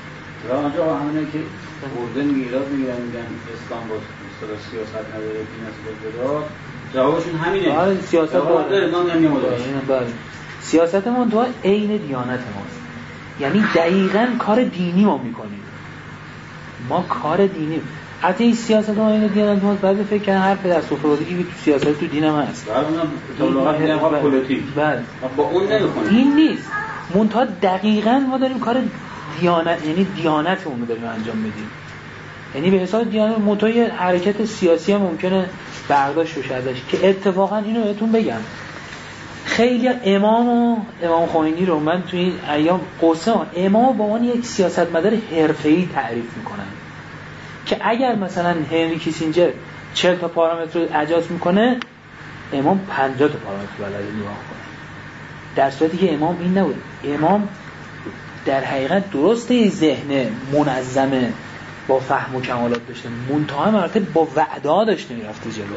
D: آنجا همونه که اردن میلاد میگن اسلام با سیاست نداره، دین از بلد جوابشون همینه.
A: آره سیاست داره، بله. سیاست ما تو عین دیانت ماست، یعنی دقیقاً کار دینی ما میکنیم، ما کار دینی. حتی این سیاست ما عین دیانت ماست. بعد فکر کنم هر پدر سوفرادی که تو سیاست تو دینم هست،
D: بله اونم طبعا میگن ها پلیتیک،
A: بله
D: با اون نمیخونه.
A: این نیست، منتها دقیقاً ما داریم کار دیانت، یعنی دیانتمون رو داریم انجام میدیم، یعنی به حساب دیانت موتوی حرکت سیاسی هم ممکنه برداشت بشه ازش. که اتفاقا اینو بهتون بگم، خیلی امام خمینی رو من توی این ایام امام با عنوان یک سیاستمدار حرفه‌ای تعریف میکنن که اگر مثلا هنری کیسینجر 40 تا پارامتر رو اجاز میکنه، امام 50 تا پارامتر بلده نگاه کنه، در صورتی که امام این نبود. امام در حقیقت درسته ذهن منظمه با فهم و کمالات داشته، منتها مراتب با وعده داشته میرفته جلو.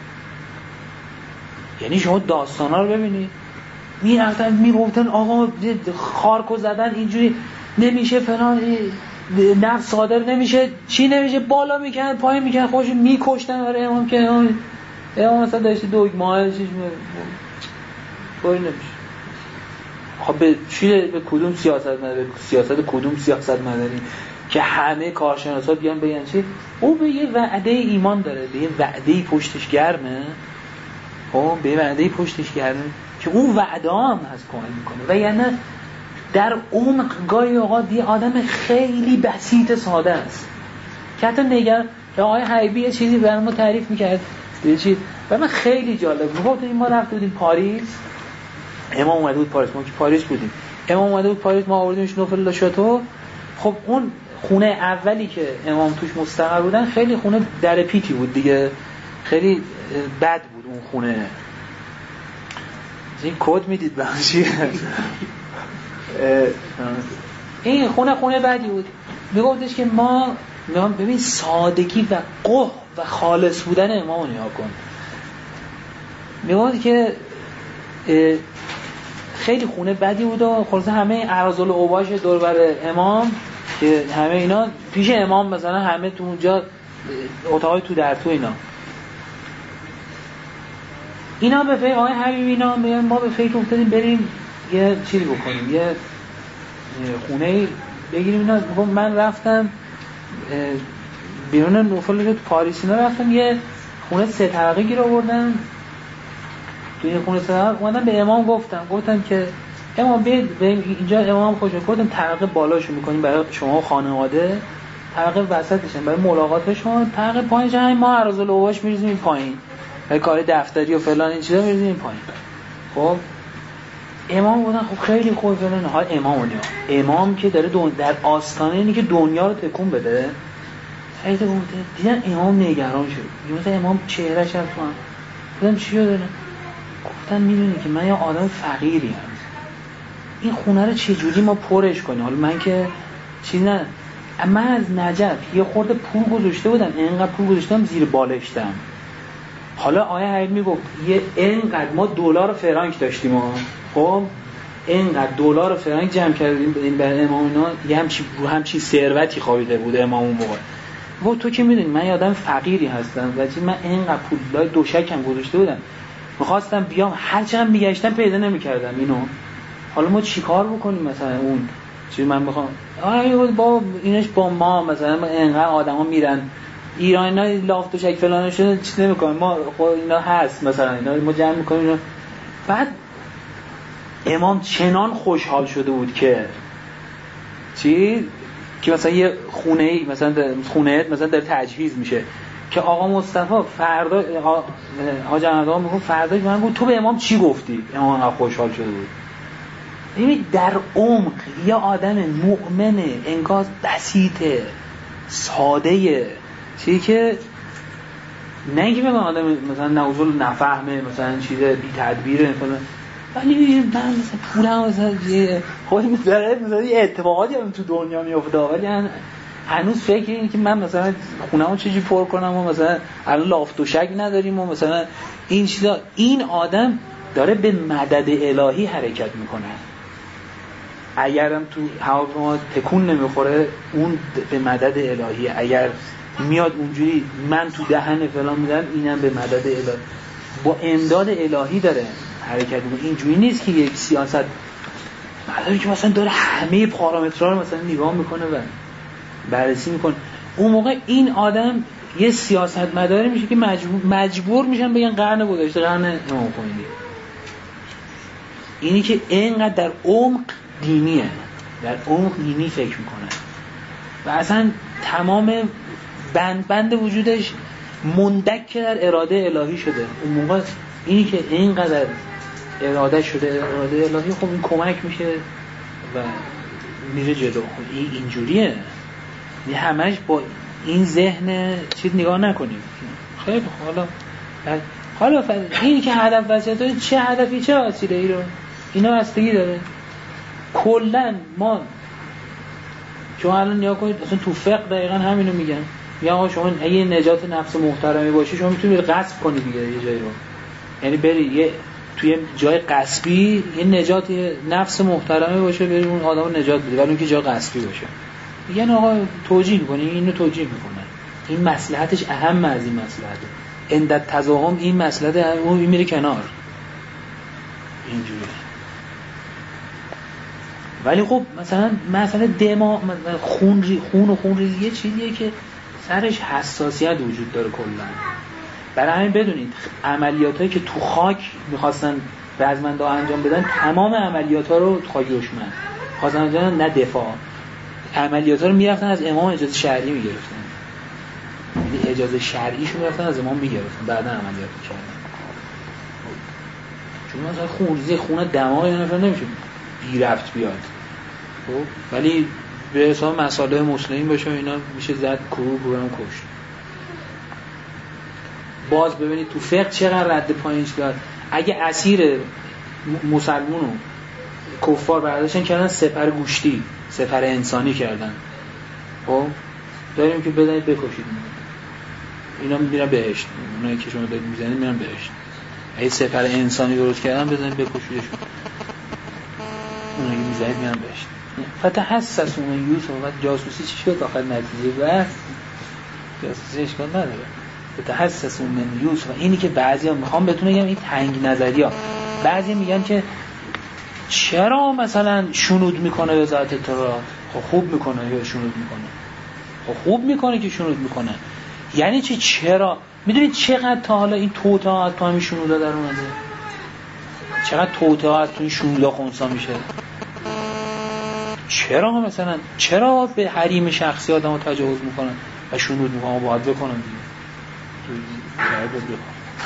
A: یعنی شما داستانا رو ببینید، میرفتن میگفتن آقا خارکو زدن اینجوری نمیشه، فلان نفس صادر نمیشه، چی نمیشه، بالا میکنن پایین میکنن، خودش میکشتن. برای امام که امام مثلا داشتی دوگماه چیز طوری نمیشه. خب به کدوم سیاست مداری، سیاست کدوم سیاست مداری که همه کارشناسا بیان بگن چی؟ او به یه وعده ایمان داره، به یه وعده پشتش گرمه، خب به یه وعده پشتش گرمه که اون وعده هم هست کمک میکنه. و یعنی در عمق گاهی اوقات یه آدم خیلی بسیط ساده است که حتی نگران آقای حبیبی یه چیزی برای ما تعریف میکرد، یه چیز و من خیلی جالب بود. ما رفته بودیم پاریس، امام اومده بود پاریس، ما که پاریس بودیم، امام اومده بود پاریس، ما آوردیمش نوفل لاشاتو. خب اون خونه اولی که امام توش مستقر بودن خیلی خونه در پیتی بود دیگه، خیلی بد بود اون خونه. این کد میدید بخشی این خونه بدی بود. میگفتش که ما ببین سادگی و قح و خالص بودن امام نیا کن. میگفت که خیلی خونه بدی بود و خلاصه همه اعراض الاوباش دور بر امام که همه اینا پیش امام مثلا همه تو اونجا اتاقای تو در تو اینا. اینا به فکر آقای حبیبی اینا میگن ما به فکر افتادیم بریم یه چیزی بکنیم، یه خونه بگیریم. اینا من رفتم بیرون نوفل تو پاریس، اینا رفتم یه خونه 3 طبقه گیر آوردم. تو این خونه 3 طبقه اومدم به امام گفتم که امام بیاید اینجا. امام خوشم گفتم طبقه بالاشو میکنیم برای شما خانواده، طبقه وسطشن برای ملاقات شما، طبقه پایینش همین ما عرض العواش میریزیم این پایین، برای کار دفتری و فلان این چیزا میریزیم این پایین. خب امام گفتن خب خیلی خوب فلان. حال امام که داره در آستانه اینی که دنیا رو تکون بده. خیلی گفته دیدن امام نگران شد. مثلا امام چهرهش تو هم گفتم چی شده؟ گفتن میدونی که من یه آدم فقیری ام، این خونه رو چجوری ما پرش کنیم؟ حالا من که چیز نه، من از نجف یه خورده پول گذاشته بودم، اینقدر پول گذاشتم زیر بالشتم. حالا آیه حبیب میگفت یه اینقدر ما دلار فرانک داشتیم، خب اینقدر دلار و فرانک جمع کردیم این برای امام. اینا یه همچین ثروتی خوابیده بود امام اون موقع. گفت تو که میدونی من یه آدم فقیری هستم و من اینقدر پولای دوشکم گذاشته بودم، میخواستم بیام هرچند میگشتم پیدا نمیکردم اینو. حالا ما چیکار بکنیم؟ مثلا اون چی من میخوام با اینش با ما مثلا اینقدر آدما میرن ایران، اینا لاف دوشک فلانشون چیز نمیکنیم ما، خب اینا هست مثلا اینا ما جمع میکنیم اینا. بعد امام چنان خوشحال شده بود که که مثلا یه خونه‌ای مثلا داره تجهیز میشه که آقا مصطفی فردا حاج احمدآقا میگه فردا من گفت تو به امام چی گفتی؟ امام خوشحال شده بود. ببین در عمق یه آدم مؤمن انگار بسیطه ساده چیزی که نه اینکه بگم آدم مثلا نوزل نفهمه مثلا چیز بی تدبیره مثلا، ولی من مثلا پولم مثلا خودی مثلا یه اتفاقاتی هم تو دنیا میفته، ولی هنوز فکر اینه که من مثلا خونه‌مو چجوری پر کنم و مثلا الان لاف دوشک نداریم و مثلا این چیزا. این آدم داره به مدد الهی حرکت میکنه. اگرم تو هواپیما تکون نمیخوره اون به مدد الهی، اگر میاد اونجوری من تو دهن فلان میدم اینم به مدد الهی، با امداد الهی داره حرکت میکنه. اینجوری نیست که یک سیاست مداری که مثلا داره همه پارامترها رو مثلا نگاه میکنه و بررسی میکنه. اون موقع این آدم یه سیاست مداری میشه که مجبور میشن بگن قرن گذشته قرن امام خمینی. اینی که اینقدر در عمق دینیه، در عمق دینی فکر میکنه و اصلا تمام بند وجودش مندک در اراده الهی شده. اون موقع اینی که اینقدر اراده شده اراده الهی، خب این کمک میشه و میره جلو. خب اینجوریه، همش با این ذهن چیز نگاه نکنیم. خیلی حالا اینی که هدف وسیله چه هدفی چه وسیله ای رو اینا بستگی داره. کلا ما شما الان نگاه کنید اصلا تو فقه دقیقاً همینو میگن. آقا شما اگه نجات نفس محترمی باشه شما میتونید غصب کنی دیگه یه جایی رو، یعنی بری توی جای غصبی یه نجات نفس محترمی باشه بری اون آدمو نجات بدی، ولی اون که جای غصبی باشه میگن آقا توجیه میکنی، اینو توجیه میکنن. این مصلحتش اهم از این مصلحته. عند تزاحم این مصلحت اون میره کنار اینجوری. ولی خب مثلا دما خون ریزی یه چیزیه که سرش حساسیت وجود داره کلا. برای همین بدونید عملیاتایی که تو خاک میخواستن رزمنده انجام بدن، تمام عملیات‌ها رو تو خاک دشمن خواستن انجام، نه دفاع. عملیات‌ها رو میرفتن از امام اجازه شرعی میگرفتن، یعنی اجازه شرعیشو میرفتن از امام میگرفتن، بعدا عملیات میکردن. چون مثلا خونریزی خون دماغ یه نفر نمیشه بی ربط بیاد، خب ولی به حساب مسائل مسلمین باشه اینا میشه زد گروه کشت. باز ببینید تو فقه چقدر رد پایینش داد. اگه اسیر مسلمونو کفار برداشتن کردن سپر گوشتی، سپر انسانی کردن، خب داریم که بدنید بکشید، اینا میرن بهشت. اونایی که شما دارید میزنید میرن بهشت. اگه سپر انسانی درست کردن بزنید بکشیدشون، اونایی که میزنید میرن بهشت. فتحسسوا من یوسف و جاسوسی چی شد آخر نتیجه؟ بس جاسوسی اشکال نداره. تحسسون من یوسف. اینی که بعضیا میخوام بهتون بگم این تنگ نظریا، بعضی میگن که چرا مثلا شنود میکنه به ذات تورات؟ خب خوب میکنه یا شنود میکنه؟ خب خوب میکنه که شنود میکنه. یعنی چی؟ چرا؟ میدونید چقدر تا حالا این توطئات تو همین شنودا در اومده؟ چقدر توطئات تو این شنودا خونسا میشه؟ چرا مثلا چرا به حریم شخصی آدمو تجاوز میکنن و شنود میکنن؟ باید بکنن دیگه.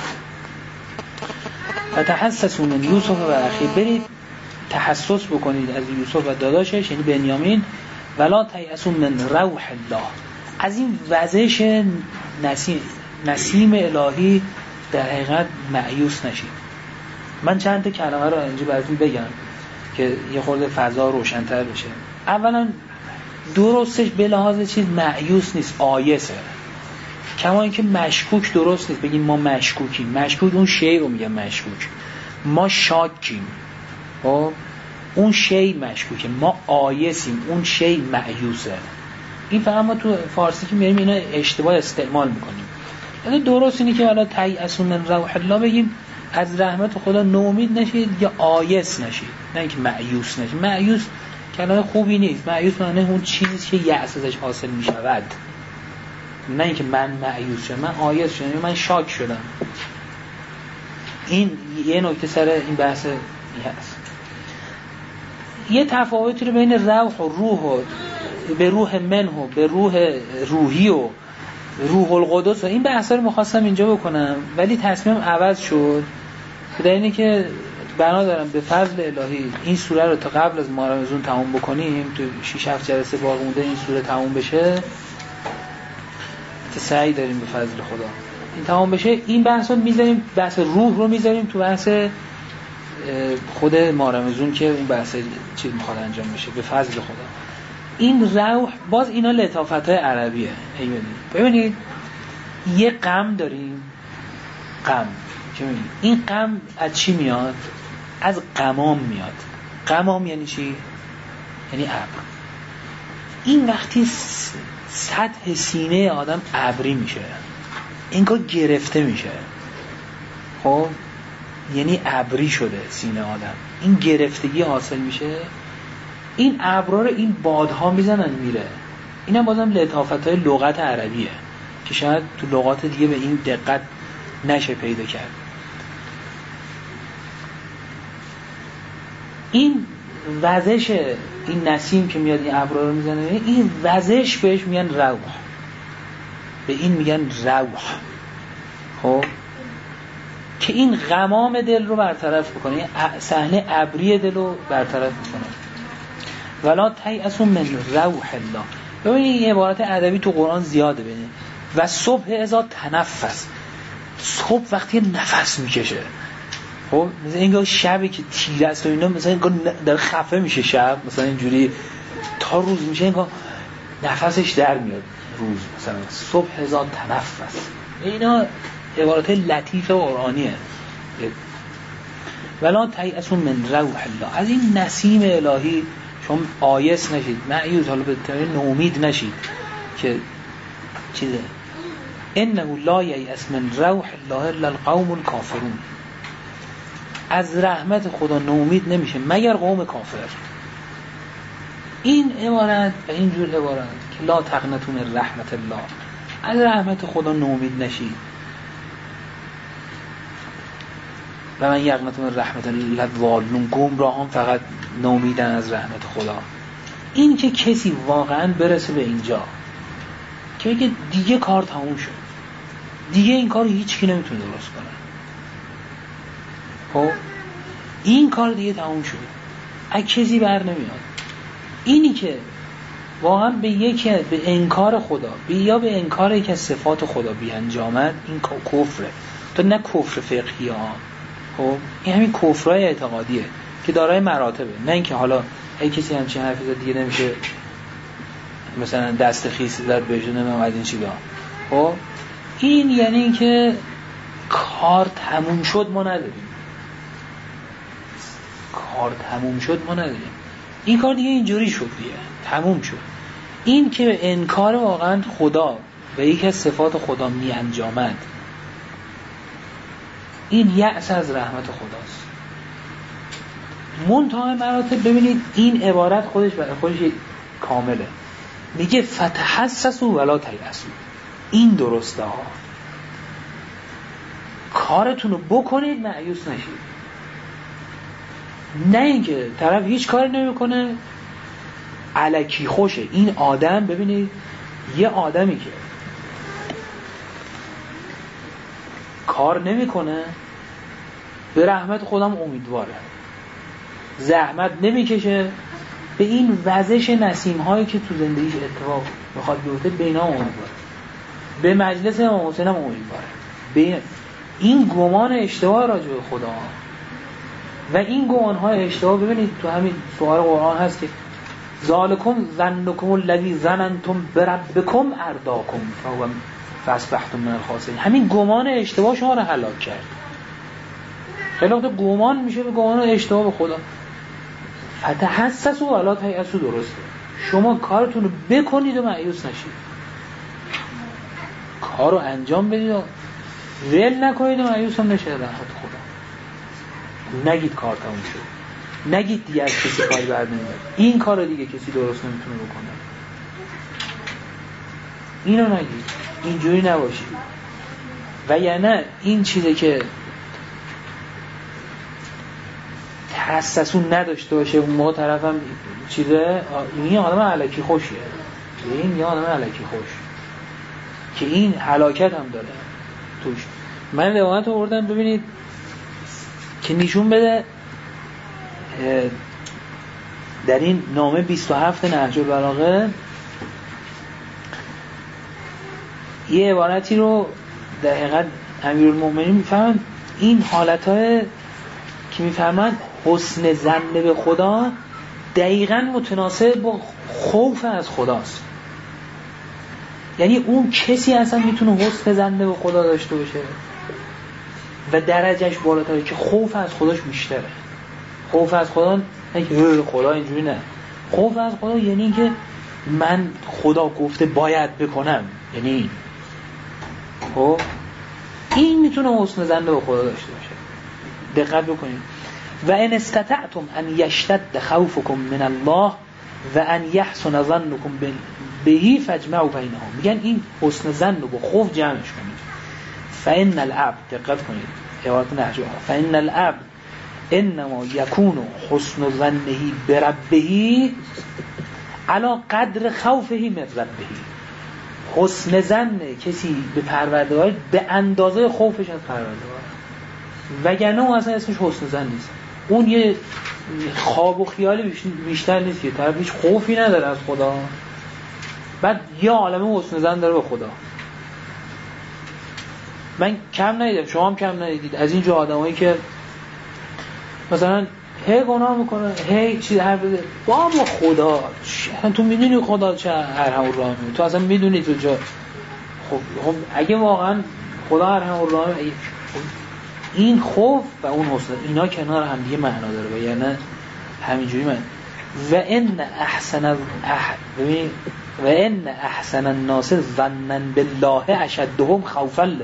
A: فتحسسون من یوسف و اخی، برید تحسس بکنید از یوسف و داداشش یعنی بنیامین. ولا تیأسوا من روح الله، از این وزش نسیم الهی در حقیقت مایوس نشید. من چند تا کلمه رو اینجا براتون بگم که یه خورده فضا روشن‌تر بشه. اولا درستش به لحاظ چیز مایوس نیست، آیسه. کما اینکه مشکوک درست نیست بگیم ما مشکوکیم. مشکوک اون شی رو میگم مشکوک، ما شاکیم. خب اون شی مشکوکه، ما آیسیم، اون شی مایوسه. این فقط ما تو فارسی که میریم اینا اشتباه استعمال میکنیم. یعنی درست اینه که حالا تیأسوا من روح الله بگیم از رحمت خدا نومید نشید یا آیس نشید، نه اینکه مایوس نشید. مایوس کلمه خوبی نیست. مایوس معنی اون چیزی که یأس ازش حاصل میشود، نه اینکه من مایوس شدم، من آیس شدم، من شاک شدم. این یه نکته سر این بحث هست. یه تفاوتی رو بین روح و روح و به روح منه و به روح روحی و روح القدس و این بحثا رو می‌خواستم اینجا بکنم ولی تصمیمم عوض شد. به اینه که بنا دارم به فضل الهی این سوره رو تا قبل از ماه رمضان تموم بکنیم، تو 6-7 جلسه باقی مونده این سوره تموم بشه. سعی داریم به فضل خدا این تمام بشه. این بحث رو میذاریم، بحث روح رو میذاریم تو بحث خود ماه رمضان که این بحث چیز میخواد انجام بشه به فضل خدا. این روح باز اینا لطافت‌های عربیه. ببینید یه غم داریم، غم که این غم از چی میاد؟ از غمام میاد. غمام یعنی چی؟ یعنی ابر. این وقتی سطح سینه آدم ابری میشه، انگار گرفته میشه، خب یعنی ابری شده سینه آدم، این گرفتگی حاصل میشه. این ابرا رو این بادها میزنن میره. اینم بازم لطافت‌های لغت عربیه که شاید تو لغات دیگه به این دقت نشه پیدا کرد. این وزش این نسیم که میاد این ابرا رو میزنه، این وزش بهش میگن روح، به این میگن روح. خب که این غمام دل رو برطرف بکنه، این صحنه ابری دل رو برطرف بکنه. ولا تیأسوا من روح الله. ببینید این عبارت ادبی تو قرآن زیاده. ببینید و صبح اذا تنفس، صبح وقتی نفس میکشه، خب مثلا اینگاه شبی که تیره است و اینا، مثلا اینگاه در خفه میشه شب، مثلا اینجوری تا روز میشه اینگاه نفسش در میاد روز. مثلا صبح اذا تنفس، اینا عبارت لطیف قرآنیه. ولا تیأسوا من روح الله، از این نسیم الهی شما آیس نشید، مایوس، حالا به طور نومید نشید که چیزه. انه لا ییأس من روح الله الا القوم الکافرون، از رحمت خدا نومید نمیشه مگر قوم کافر. این عبارت و این جور عبارت که لا تقنطوا من رحمت الله، از رحمت خدا نومید نشید. و من یقنط من رحمت الله الضالون، گمراهان فقط نومیدن از رحمت خدا. این که کسی واقعا برسه به اینجا که بگه دیگه کار تموم شد، دیگه این کار هیچ کی نمیتونه درست کنه، خب این کار دیگه تموم شد، از کسی بر نمیاد. اینی که واقعا به انکار خدا یا به انکار یکی از صفات خدا بیانجامد، این کفره. تو نه کفر فقهی ها، خب این همین کفرای اعتقادیه که دارای مراتبه، نه اینکه حالا اگه کسی همچین حرفی زد دیگه نمیشه مثلا دست خیس زد بهشون نمید این چیزا. خب این یعنی اینکه کار تموم شد ما نداریم، کار تموم شد ما نداریم، این کار دیگه اینجوری شد دیگه تموم شد. این که انکار واقعا خدا و یکی از صفات خدا می انجامد، این یأس از رحمت خداست. منتهی مراتب ببینید این عبارت خودش برای خودش کامله، میگه فتحسسوا ولا تیأسوا. این درسته ها، کارتون رو بکنید مایوس نشید. نه اینکه طرف هیچ کاری نمیکنه الکی خوشه. این آدم ببینید یه آدمی که کار نمیکنه به رحمت خودم امیدواره، زحمت نمیکشه به این وزش نسیم هایی که تو زندگیش اتفاق میخواد بیفته به اینا امیدواره، به مجلس امام حسین هم امیدواره. به این گمان اشتباه راجع به خدا و این گمان های اشتباه ببینید تو همین سوال قرآن هست که ذالکم ظنکم الذی ظننتم بربکم ارداکم فاصبحتم من الخاسرین. همین گمان اشتباه شما رو هلاک کرد. خیلی وقت گمان میشه به گمان اشتباه به خدا. فتحسسوا ولا تیأسوا درسته، شما کارتون رو بکنید و مایوس نشید، کار رو انجام بدید و ول نکنید و مایوس هم نشید رحمت خدا. نگید کار تموم شد، نگید دیگه از کسی کاری بر نمیاد، این کار رو دیگه کسی درست نمیتونه بکنه، اینو نگید، اینجوری نباشید. و یا نه این چیزه که تحسسون نداشته باشه ما طرفم چیزه، این یه آدم علکی خوشیه، این یه آدم علکی خوش که این هلاکت هم داره توش. من روایت رو بردم ببینید که نشون بده در این نامه 27 نهج البلاغه یه عبارتی رو در حقیقت امیرالمومنین میفهمن، این حالتهای که میفهمن حسن ظن به خدا دقیقاً متناسب با خوف از خداست. یعنی اون کسی اصلا میتونه حسن ظن به خدا داشته باشه و درجهش بالاتره که خوف از خداش بیشتره. خوف از خدا نه که خدا اینجوری، نه، خوف از خدا یعنی این که من خدا گفته باید بکنم، یعنی خب این میتونه حسن ظن به خدا داشته باشه. دقت بکنید. و ان استطعتم ان یشتد خوفکم من الله و ان یحسن ظنکم به فاجمعوا بینهم. میگن این حسن ظن رو با خوف جمعش کنید. فان العبد، دقت کنید عبارت نهج، فان العبد انما یکون حسن ظنه بربه علی قدر خوفه من ربه. حسن ظن کسی به پروردگار به اندازه خوفش از پروردگار، وگرنه اون اصلا اسمش حسن ظن نیست. اون یه خواب و خیال بیشتر نیست که طرف هیچ خوفی نداره از خدا، بعد یه عالمه حسن ظن داره به خدا. من کم ندیدم، شما هم کم ندیدید از اینجا آدمایی که مثلا هی گناه میکنه، هی چیز هر بده با خدا، تو میدونی خدا چه ارحم الراحمین، تو اصلا میدونی تو جا خب اگه واقعا خدا ارحم الراحمین، این خوف و اون حسن اینا کنار هم دیگه معنا داره و یعنی همینجوری من و ان احسن الناس ظنا بالله اشدهم خوفا لله.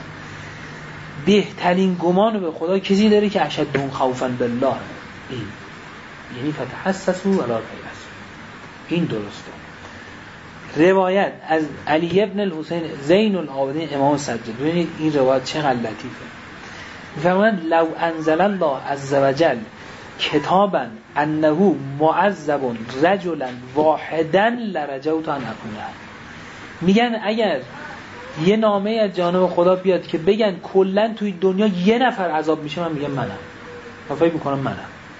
A: بهترین گمان به خدا کسی داره که اشدهم خوفا بالله، این یعنی فتحسسوا ولا تیأسوا. این درسته. روایت از علی ابن الحسین زین العابدین امام سجاد، ببینید این روایت چقدر لطیفه. فرمان لو انزل الله عز وجل کتابا انه معذب رجلا واحدا لرجوت ان اكونه. میگن اگر یه نامه از جانب خدا بیاد که بگن کلا توی دنیا یه نفر عذاب میشه، من میگم منم، من فکر میکنم منم.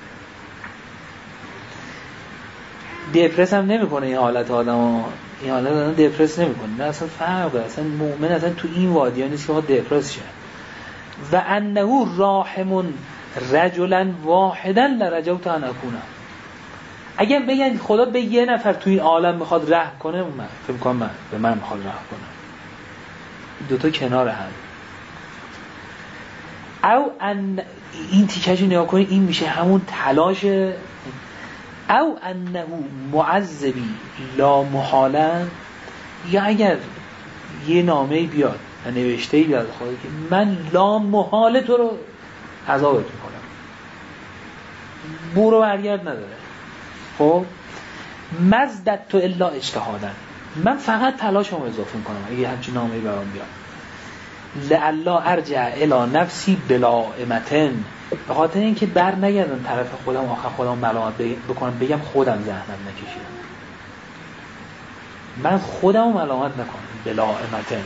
A: دپرس هم نمیکنه این حالت آدمو، این حالت آدم دپرس نمیکنه، نه اصلا فرقه، اصلا مؤمن اصلا تو این وادیا نیست که دپرس شه. و انه راحم رجلا واحدا لرجوت ان اكونه. اگر بگن خدا به یه نفر تو این عالم میخواد رحم کنه، من فکر میکنم من به من میخواد رحم کنه. دوتا کنار هم. او ان این تیکه‌شو نگاه کنید، این میشه همون تلاش. او انه معذبی لا محالا، یا اگر یه نامه‌ای بیاد و نوشته‌ای بیاد خدا که من لا محاله تو رو عذابت میکنم، برو برگرد نداره. خب مزدت تو الا اجتهادن، من فقط تلاشمو اضافه میکنم اگه همچین نامه‌ای برام بیاد. لعلا ارجع الی نفسی بلا امتن، به خاطر اینکه بر نگردم طرف خودم آخر خودم ملامت بکنم بگم خودم زحمت نکشیدم، من خودم ملامت نکنم بلا امتن،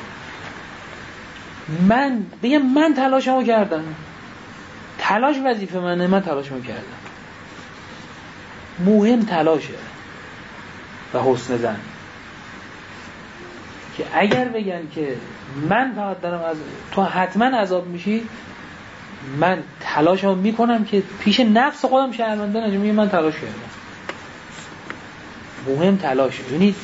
A: من بگم من تلاشمو کردم، تلاش وظیفه منه، من تلاشمو کردم. مهم تلاشه و حسن ظن، که اگر بگن که من فقط دارم از تو حتما عذاب میشی، من تلاشمو میکنم که پیش نفس خودم شرمنده نشم، میگم من تلاش کردم. مهم تلاشه. یعنی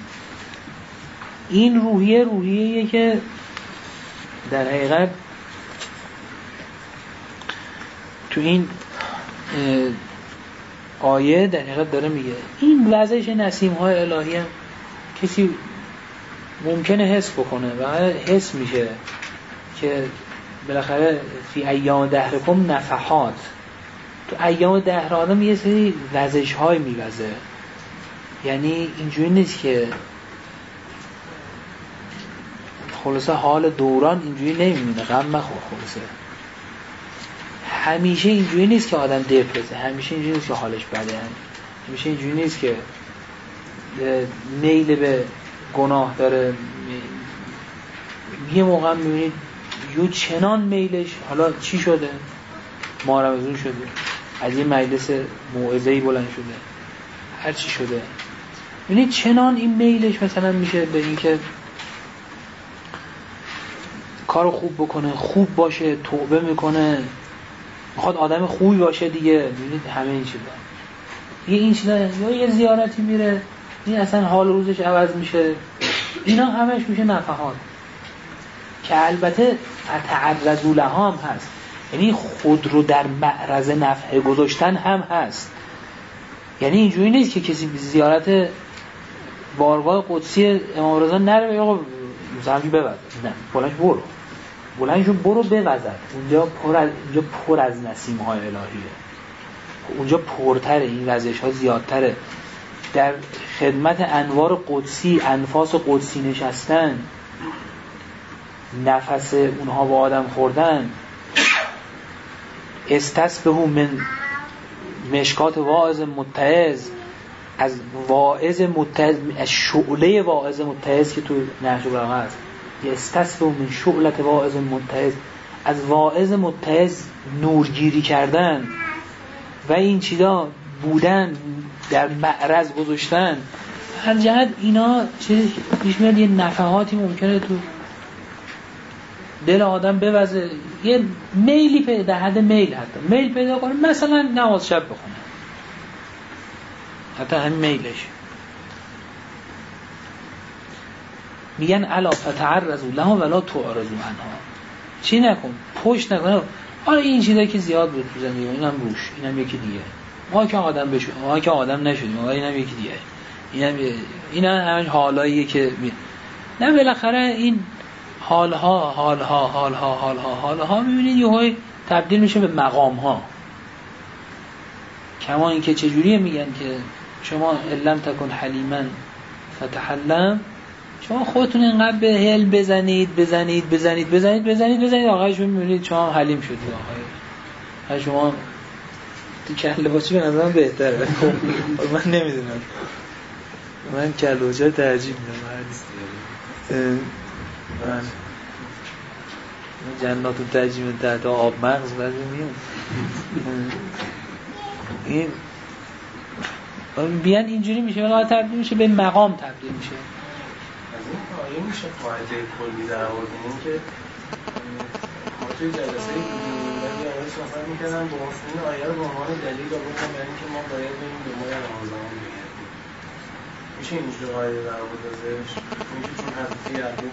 A: این روحیه‌ایه که در حقیقت تو این آیه در حقیقت داره میگه. این وضعش نسیم‌های الهی هم کسی ممکنه حس بکنه و حس میشه که بالاخره فی ایام دهرکم نفحات، تو ایام دهر آدم یه سری وزش‌های میوزه. یعنی اینجوری نیست که خلاصه حال دوران اینجوری نمیمونه، غم مخور خلاصه. همیشه اینجوری نیست که آدم دپرسه، همیشه اینجوری نیست که حالش بده، همیشه اینجوری نیست که میل به گناه داره. یه موقع میبینید یه چنان میلش، حالا چی شده؟ مارمزون شده، از یه مجلس موعظه‌ای بلند شده، هر چی شده، میبینید چنان این میلش مثلا میشه به این که کارو خوب بکنه، خوب باشه، توبه میکنه، میخواد آدم خوبی باشه دیگه. میبینید همه این چیزا، این چیزا، یا یه زیارتی میره، این اصلا حال روزش عوض میشه. اینا همش میشه نفحات که البته اتعرض لها هم هست، یعنی خود رو در معرض نفع گذاشتن هم هست. یعنی اینجوری نیست که کسی به زیارت بارگاه قدسی امام رضا نره بگه آقا زمین بوزد، نه، بلندشو برو بوزد. اونجا پر از نسیم‌های الهیه، اونجا پرتره، این وزش‌ها زیادتره. در خدمت انوار قدسی، انفاس قدسی نشستن، نفس اونها با آدم خوردن. استصبحوا من مشکات واعظ متعظ، از واعظ متعظ، از شعله واعظ متعظ که تو نهج البلاغه هست، استصبحوا من شعلة واعظ متعظ، از واعظ متعظ نورگیری کردن و این چیزا بودن، در معرض گذاشتن. هر جهت اینا چیزی پیش میاد، یه نفحاتی ممکنه تو دل آدم بوزه، یه میلی پیدا، در حد میل حتی میل پیدا کنه، مثلا نماز شب بخونه، حتی همین میلش. میگن الا فتعرضوا لها ولا تعرضوا عنها، چی نکن، پشت نکن. حالا این چیزایی که زیاد بود تو زندگی، اینم روش، اینم یکی دیگه. ما که آدم بشیم، ما که آدم نشدیم، اینم یکی دیگه. اینم همین حالاییه که نه بالاخره این حالها میبینید یهو تبدیل میشه به مقام‌ها. کما این که چجوریه میگن که شما علم تکن حلیما فتحلم، شما خودتون اینقدر به هل بزنید آقایش میبینید شما حلیم شدید. آقای شما کله باچی به نظرم بهتره. من نمیدونم، من کله باچی ترجیح میدم. من جنات و تجیم تحت آب مغز بعد میام این بیان اینجوری میشه، ولی تبدیل میشه به مقام، تبدیل میشه.
C: از این آیه میشه قاعده کلی در آوردن، این که ما توی جلسه بودیم آیه صحبت میکردن با مفهوم آیه رو به عنوان دلیل آوردن برای اینکه ما باید بریم دنبال رمضان بگردیم. میشه اینجوری قاعده در آورد ازش؟ اینکه چون حضرت یعقوب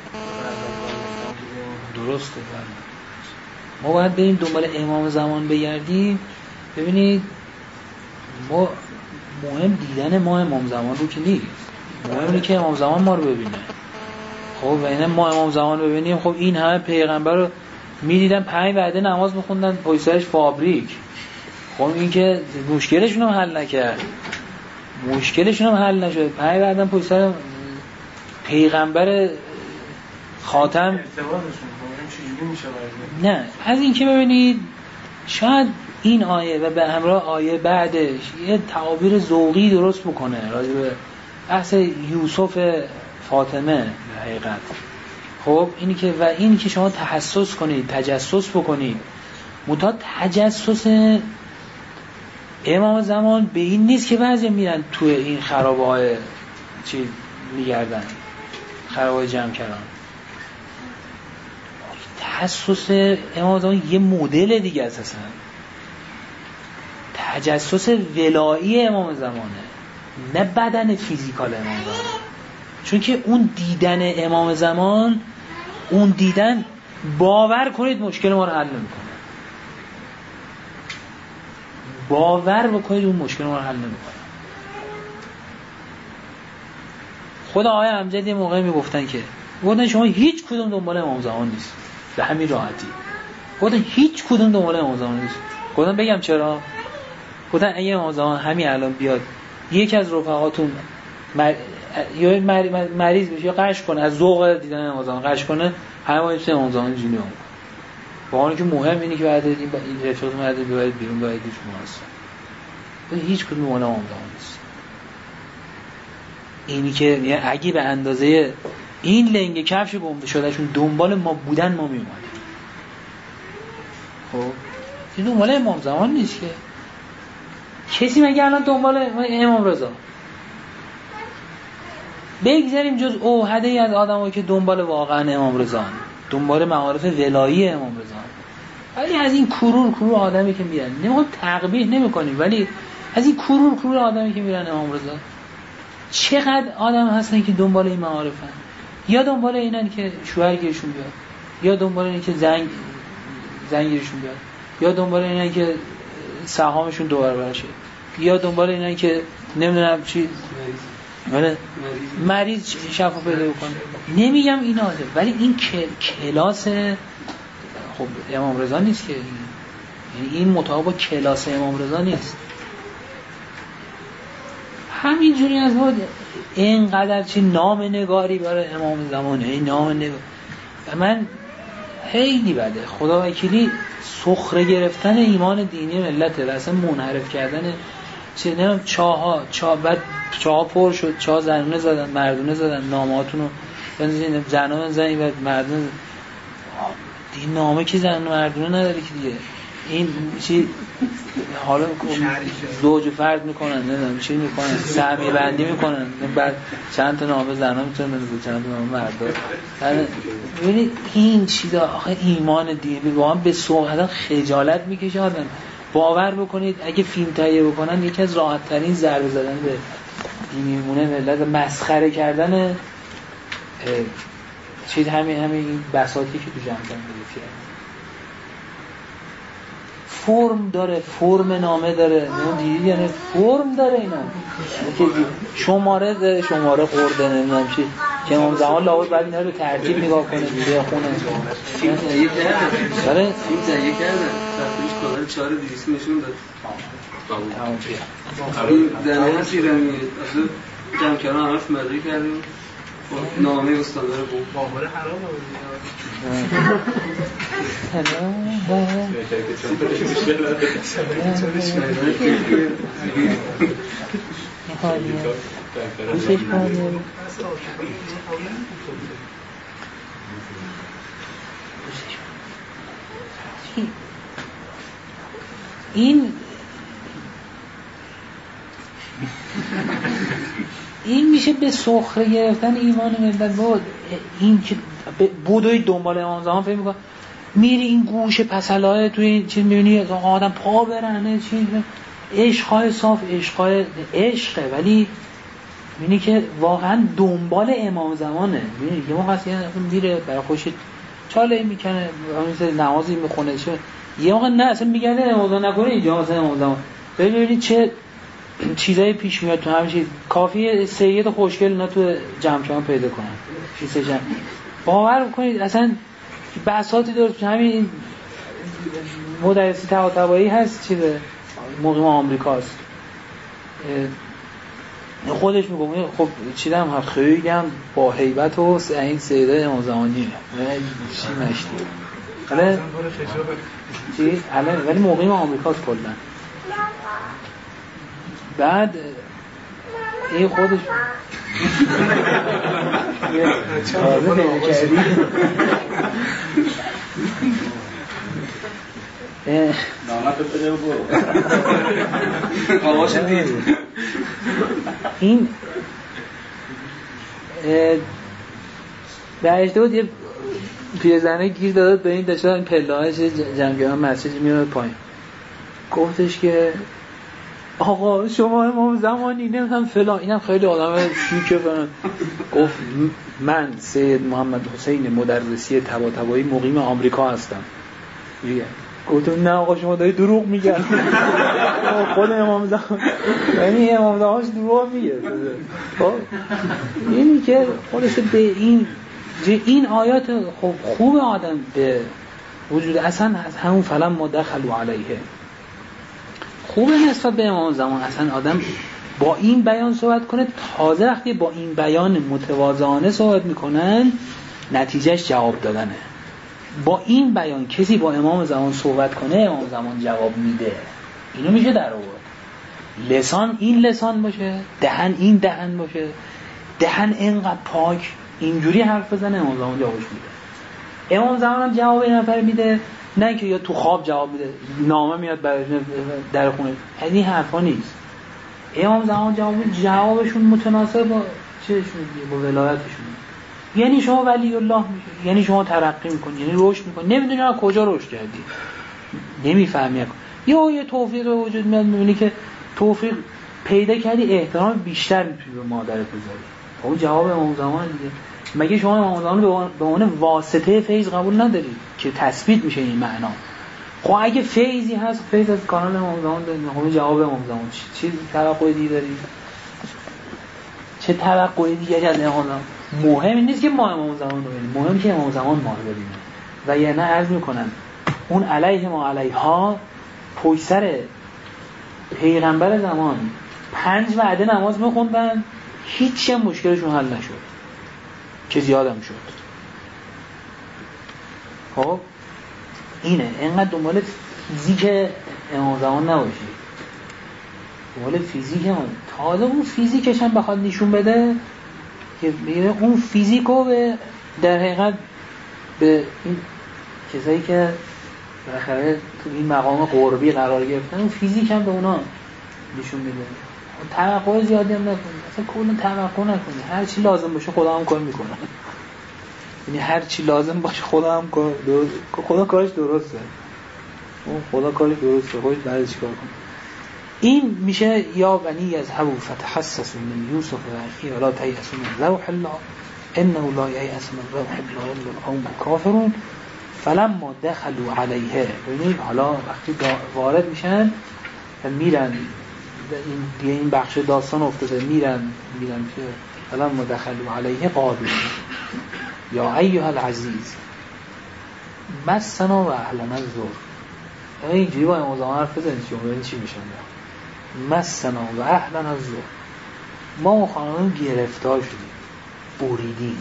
A: درسته، ما باید بریم دنبال امام زمان بگردیم. ببینید ما مهم دیدن ما امام زمان رو که نیست، مهم اینه که امام زمان ما رو ببینه. خب و اینا ما امام زمان ببینیم، خب این همه پیغمبر رو میدیدن 5 وعده نماز میخوندن پشت سرش فابریک. خب این که مشکلشون هم حل نکرد، مشکلشون هم حل نشد. 5 وعده پشت سر پیغمبر خاتم. نه از این که ببینید شاید این آیه و به همراه آیه بعدش یه تعابیر ذوقی درست بکنه راجع به بحث یوسف فاطمه در حقیقت. خب اینی که شما تحسس کنید، تجسس بکنید. متا تجسس امام زمان به این نیست که بعضی میرن توی این خرابه‌های چی میگردن، خرابه‌های جمع کردن. تجسس امام زمان یه مدل دیگه اساسا. تجسس ولایی امام زمانه، نه بدن فیزیکال امام زمان. چون که اون دیدن امام زمان، اون دیدن باور کنید مشکل ما رو حل نمیکنه. باور بکنید اون مشکل ما رو حل نمیکنه. خود آقای امجد یه موقعی میگفتن که گفتن شما هیچ کدوم دنبال امام زمان نیست، به همین راحتی. گفتن هیچ کدوم دنبال امام زمان نیست. گفتن بگم چرا؟ گفتن اگه امام زمان همین الان بیاد یکی از رفقاتون یا مریض بشه یا قش کنه، از ذوق دیدن امام زمان قش کنه، همه میشه امام زمان جونی اون. با اون که مهم اینه که بعد این رفیق مرد ببرید بیرون باید شما هست. هیچ کدوم مال امام زمان نیست. اینی که یعنی اگه به اندازه این لنگ کفش گم شدهشون دنبال ما بودن ما میومدیم. خب این دنبال امام زمان نیست که کسی مگه الان دنبال امام رضا. بگذاریم جز اوحده‌ای از آدمایی که دنبال واقعا امام رضا، دنبال معارف ولایی امام رضا. ولی از این کرور آدمی که میرن، نمیخوام تقبیح نمی‌کنیم، ولی از این کرور آدمی که میرن امام رضا چقدر آدم هستن که دنبال این معارفن، یا دنبال اینن که شوهر گیرشون بیاد، یا دنبال اینن که زن گیرشون بیاد، یا دنبال اینن که سهامشون 2 برابر شه، یا دنبال اینن که نمیدونم چی مریض شفا پیدا کنه. نمیگم اینا، ولی این کلاس خب امام رضا نیست که، یعنی این مطابق کلاس امام رضا نیست. همینجوری از بود اینقدر چی نام نگاری برای امام زمانه، این نام نگاری و من خیلی بده خدا وکیلی سخره گرفتن ایمان دینی ملته و اصلا منحرف کردن چه نمیم بعد چاه پر شد، چاه زنونه زدن مردونه زدن، نامهاتونو بنزین زنونه زنی و مردونه این نامه که زنونه مردونه نداره که دیگه این چی حالا زوج فرد میکنن، نمیدونم چی میکنن، سهمیه بندی میکنن، بعد چند تا نامه زنا میتونن بنویسن چند تا نامه مردا. ببینید این چیزا آخه ایمان دینی واقعا به سوء خجالت میکشه آدم. باور بکنید اگه فیلم تهیه بکنن یکی از راحت ترین ضربه زدن به دینیمونه ملت مسخره کردن چیز همین این بساطی که تو جمع کردن فرم داره، فرم نامه داره، دیدی یعنی فرم داره اینا که شماره داره، شماره خورده نمیدونم چی که امام زمان لابد بعد اینا رو ترتیب نگاه کنه دیگه خونه
C: فیلم تهیه کردن.
A: داره
C: فیلم تهیه کردن رفتش کانال 4 200 نشون داد.
A: تمام شد.
C: زنه هست ایرانی اصلا جمع کردن همش مدرک کردیم. نامه استاد داره باور حرام
A: این میشه به سخره گرفتن ایمان ملت. بود این که بودوی دنبال امام زمان فکر میکنه میری این گوشه پسلای توی این چیز میبینی آدم پا برنه چیز عشقای صاف عشقه ولی میبینی که واقعا دنبال امام زمانه. میبینی یه موقع هست یه میره برای خوش چاله میکنه نمازی میخونه چه یه موقع نه اصلا میگن امام زمان نکنه اینجا مثلا امام زمان ببینید چه چیزای پیش میاد تو همه چیز کافیه سید خوشگل اینا تو جمع پیدا کنن چیزا جمع باور کنید اصلا بساطی درست همین مدرسی طباطبایی هست چیزه مقیم آمریکاست خودش میگه خب چیدم خیلی هم با هیبت و این سیده امام زمانی چی مشتی حالا چی الان ولی مقیم آمریکاست کلا بعد این خودش تازه پیدا کردی
D: نامت رو بده و برو
C: آقاش دید
A: این در اجتماع یه پیرزنه گیر دادد به این داشتن پله‌هاش جمعیان مسجد میاد پایین گفتش که آقا شما امام زمانی نمیدونم فلان اینم خیلی آدم شیکه فلان گفت من سید محمد حسین مدرسی طباطبایی مقیم آمریکا هستم گفتم نه آقا شما داری دروغ میگن خود امام زمان یعنی امام زمانش دروغ میگه اینی که خودش به این آیات خوب آدم به وجود اصلا از همون فلم ما دخلوا علیه خوبه نسبت به امام زمان اصلا آدم با این بیان صحبت کنه تازه وقتی با این بیان متواضعانه صحبت میکنن نتیجهش جواب دادنه با این بیان کسی با امام زمان صحبت کنه امام زمان جواب میده اینو میشه در آورد لسان این لسان باشه دهن این دهن باشه دهن اینقدر پاک اینجوری حرف بزنه امام زمان جوابش میده امام زمان هم جواب این نفر میده نه که یا تو خواب جواب میده نامه میاد برای در خونه این حرفا نیست امام زمان جوابشون متناسب با چهشون با ولایتشون یعنی شما ولی الله میشه یعنی شما ترقی میکنی یعنی رشد میکنی نمیدونی از کجا رشد کردی نمیفهمی یا یه توفیق وجود میاد میبینی که توفیق پیدا کردی احترام بیشتر میتونی به مادرت بذاری اون جواب امام زمان دیگه مگه شما امام زمان به عنوان واسطه فیض قبول نداری که تثبیت میشه این معنا خب اگه فیضی هست فیض از کانال امام زمان داریم خب جواب امام زمان چی توقع دیگه داری چه توقع دیگه از امام زمان مهم نیست که ما امام زمان رو ببینیم مهم که امام زمان ما رو ببینیم و یعنی عرض میکنن اون علیه ما علیها پشت سر پیغمبر زمان 5 وعده نماز میخوندن هیچ هم مشکلشون حل نشد که زیادم شد خب اینه اینقدر دنبال فیزیک امام زمان نباشی دنبال فیزیک امام تازه اون فیزیکش هم بخواد نشون بده که بگیره اون فیزیکو به در حقیقت به این کسایی که بالاخره تو این مقام قربی قرار گرفتن اون فیزیک هم به اونا نشون میده توقع زیادی هم نکنی اصلا کلا توقع نکنی هر چی لازم باشه خدا هم کار میکنه یعنی هر چی لازم باشه خدا هم کار خدا کارش درسته اون خدا کارش درسته خودت بعد چیکار کنی این میشه یا بنی یذهبوا فتحسسوا من یوسف و اخیه ولا تیأسوا من روح الله انه لا ییأس من روح الله الا القوم الکافرون فلما دخلوا علیه ببینید حالا وقتی وارد میشن و میرن این بخش داستان افتاده میرن که فلما دخلوا علیه قالوا یا ایها العزیز مسنا و اهلنا الضر اینجوری با امام زمان حرف بزنید شما ببینید چی میشن مسنا و اهلنا الضر ما خانم گرفتار شدیم بریدیم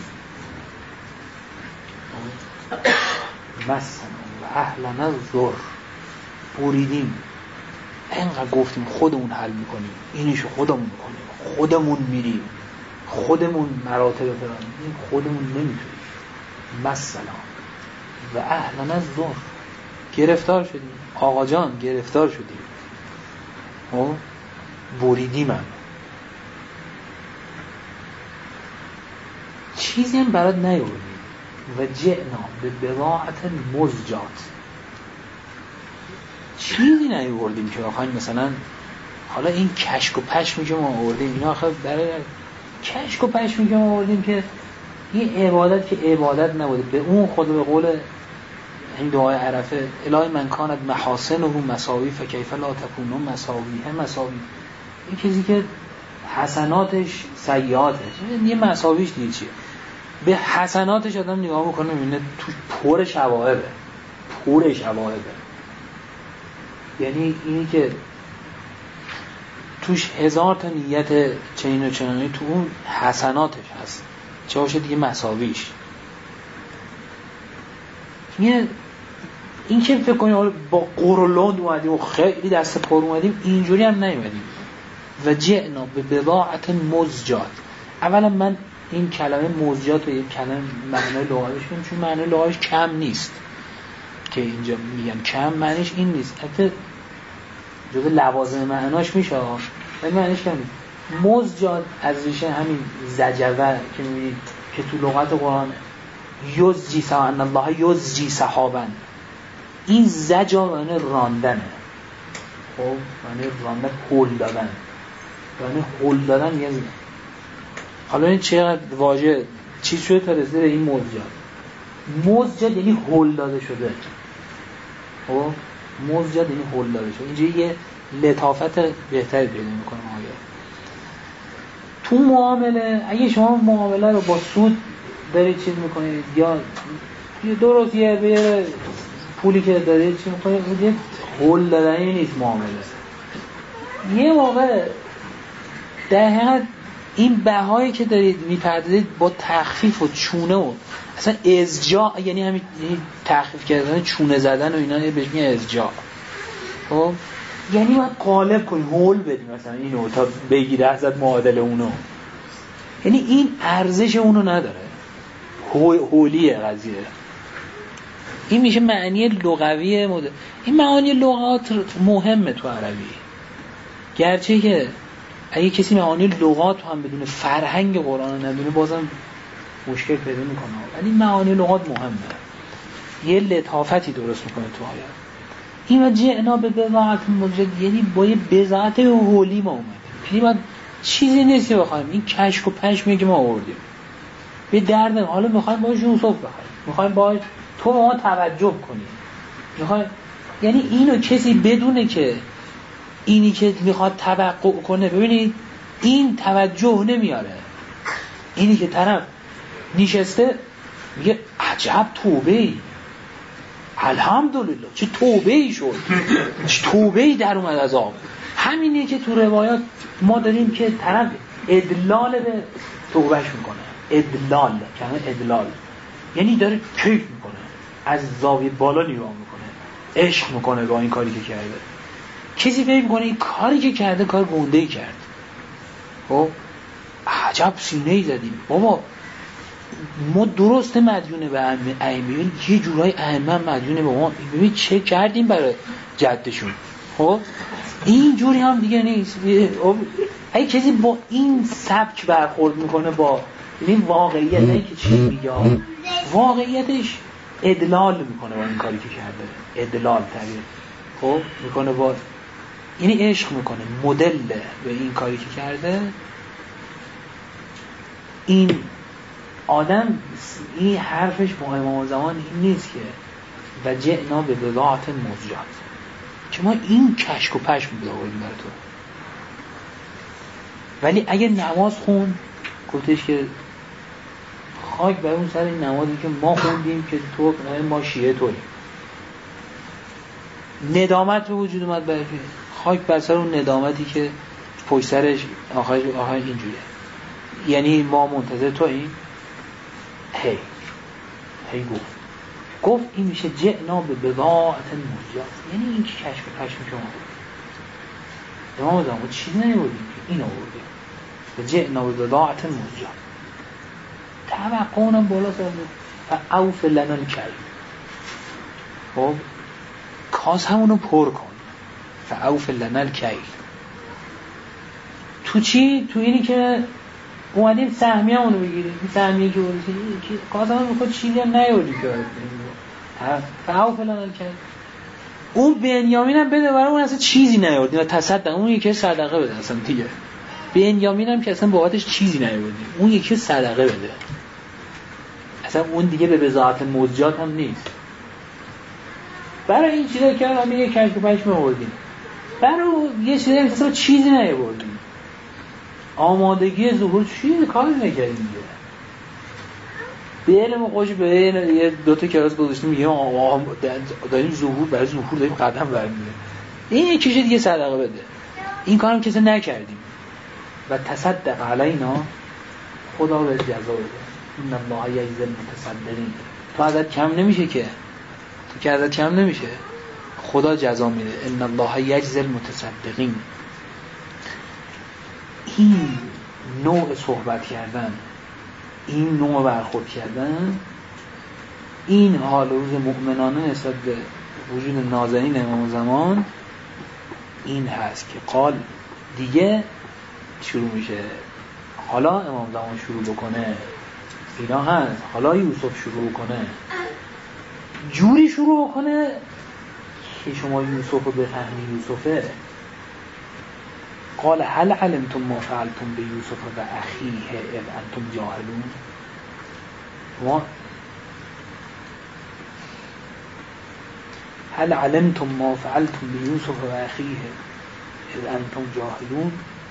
A: مسنا و اهلنا الضر بریدیم اینقدر گفتیم خودمون حل میکنیم اینیشو خودمون میکنیم خودمون میریم خودمون مراتب فرانیم این خودمون نمیتونیم مثلا و اهلنا الضر گرفتار شدیم آقا جان گرفتار شدیم بریدیم هم چیزی هم برات نیاوردیم و جئنا به بضاعت مزجات چیزی نیاوردیم که آخه مثلا حالا این کشک و پشمی که ما آوردیم اینا آخه برای کشک و پشمی که ما آوردیم که این عبادت که عبادت نبوده به اون خود به قول این دعای عرفه الهی من کانت محاسنه مساوی فکیف لا تکونون مساویه مساوی این کسی که حسناتش سیئاتش یه مساویش دیگه چیه؟ به حسناتش آدم نگاه میکنه میبینه تو پر شواهبه. یعنی اینی که توش 1000 تا نیت چنین و چنانی تو اون حسناتش هست، چه باشه دیگه مساویش. این که فکر کنیم با قرولند اومدیم و خیلی دست پر اومدیم، اینجوری هم نیومدیم. و جئنا به بضاعت مزجات. اولا من این کلمه مزجات رو یک کلمه معنای لغویش میگم، چون معنای لغویش کم نیست که اینجا میگم کم معنیش این نیست، البته جزء لوازم معناش میشه ولی معنیش کم نیست. مزجات از ریشه همین زجوه که میبینید که تو لغت قرآن یزجی سوان الله یزجی سحابن، این زجا معنی راندنه. خب معنی راندن، هول دادن، معنی هول دادن یعنی حالا این چقدر واژه چیز شده تا رسیده به این مزجات یعنی هول داده شده. خب مزجات یعنی هول داده شده. اینجا یه لطافت بهتری پیدا میکنه آیه. تو معامله اگه شما معامله رو با سود دارید چیز میکنید یا درست یه پولی که دارید چیز میکنید، یه هول دادنی نیست معامله. یه موقع در حقیقت این بهایی که دارید میپردازید با تخفیف و چونه و اصلا ازجاع، یعنی همین تخفیف کردن، چونه زدن و اینا بهش میگن ازجاع. خب یعنی باید قالب کنی، هول بدی مثلا اینو تا بگیره ازت معادل اونو. یعنی این ارزش اونو نداره، هولیه قضیه. این میشه معنی لغوی مدل. این معانی لغات مهمه تو عربی، گرچه که اگه کسی معانی لغات هم بدونه، فرهنگ قرآن ندونه، بازم مشکل پیدا میکنه. ولی معانی لغات مهمه، یه لطافتی درست میکنه تو آیه. این و جئنا به بضاعت مزجات، یعنی با یه بضاعت هولی ما اومدیم. یعنی باید چیزی نیست که بخوایم این کشک و پشمی که ما آوردیم به درد، حالا میخوایم باهاش یوسف بخوایم، میخوایم باهاش تو به ما توجه کنی، میخوایم، یعنی اینو کسی بدونه که اینی که میخواد توقع کنه، ببینید این توجه نمیاره. اینی که طرف نشسته میگه عجب توبه‌ای، الحمدلله چه توبه‌ای شد، چه توبه‌ای در اومد از آب. همینه که تو روایات ما داریم که طرف ادلال به توبهش میکنه. ادلال، کلمه ادلال یعنی داره کیف میکنه، از زاویه بالا نگاه میکنه، عشق میکنه با این کاری که کرده. کسی فکر میکنه این کاری که کرده کار گنده‌ای کرد. خب عجب سینه‌ای زدیم بابا، ما درسته مدیونه به ائمه، یه جورای ائمه مدیونه به ما، ببین چه کردیم برای جدشون. خب این جوری هم دیگه نیست. اگه کسی با این سبک برخورد میکنه با این واقعیت، نه که چی میگه، واقعیتش ادلال میکنه با این کاری که کرده، ادلال تعبیر خب میکنه با، یعنی عشق میکنه، مدل به این کاری که کرده. این آدم این حرفش با امام زمان این نیست که و جئنا به بضاعت مزجات، که ما این کشک و پشم بیاوریم برای تو. ولی اگه نماز خون، گفتش که خاک بر اون سر این نمازی که ما خوندیم که تو ما شیعه توییم. ندامت به وجود اومد برای خاک بر سر اون ندامتی که پشت سرش آخر اینجوریه، یعنی ما منتظر توییم. هی گفت این میشه جئنا به بضاعت مزجات، یعنی این که کشف و پشم که ما امام زمان چیز نیوردیم که این آوردیم. به جئنا به بضاعت مزجات، توقع اونم بالا سرده و اوف لنا الکیل. خب کاس همونو پر کن، و اوف لنا الکیل. تو چی؟ تو اینی که اومدیم سهمیه همونو بگیریم، این سهمیه که بودیم کاسه همون میخواد چیزی هم نیوردیم که فعاو فلان الکیل. اون بنیامین هم بده برای اون اصلا چیزی نیوردیم و تصدق اون یکی صدقه بده اصلا دیگه. بنیامین هم که اصلا بابتش چیزی نیوردیم، اون یکی صدقه بده، اصلا اون دیگه به بضاعت مزجات هم نیست. برای این چیزا که همین یک کشک و پشم آوردیم، برای یه چیزی اصلا چیزی نیوردیم. آمادگی ظهور چیه؟ کاری نکردیم دیگه. به علم خوش به یه دوتا کلاس گذاشتیم میگیم داریم ظهور برای ظهور داریم قدم برمی‌داریم. این یکیش دیگه صدقه بده. این کارم کسی نکردیم. و تصدق علینا، خدا به جزا بده. ان الله یجزی المتصدقین. تو ازت کم نمیشه که. تو که ازت کم نمیشه. خدا جزا میده. ان الله یجزی المتصدقین. این نوع صحبت کردن، این نوع برخورد کردن، این حال روز مؤمنانه نسبت به وجود نازنین امام زمان این هست که قال دیگه شروع میشه. حالا امام زمان شروع بکنه، اینا هست. حالا یوسف شروع کنه، جوری شروع کنه که شما یوسف رو بفهمی یوسفه. قال هل علمتم ما فعلتم بیوسف و اخیه اذ انتم جاهلون. هل علمتم ما فعلتم بیوسف و اخیه اذ انتم جاهلون.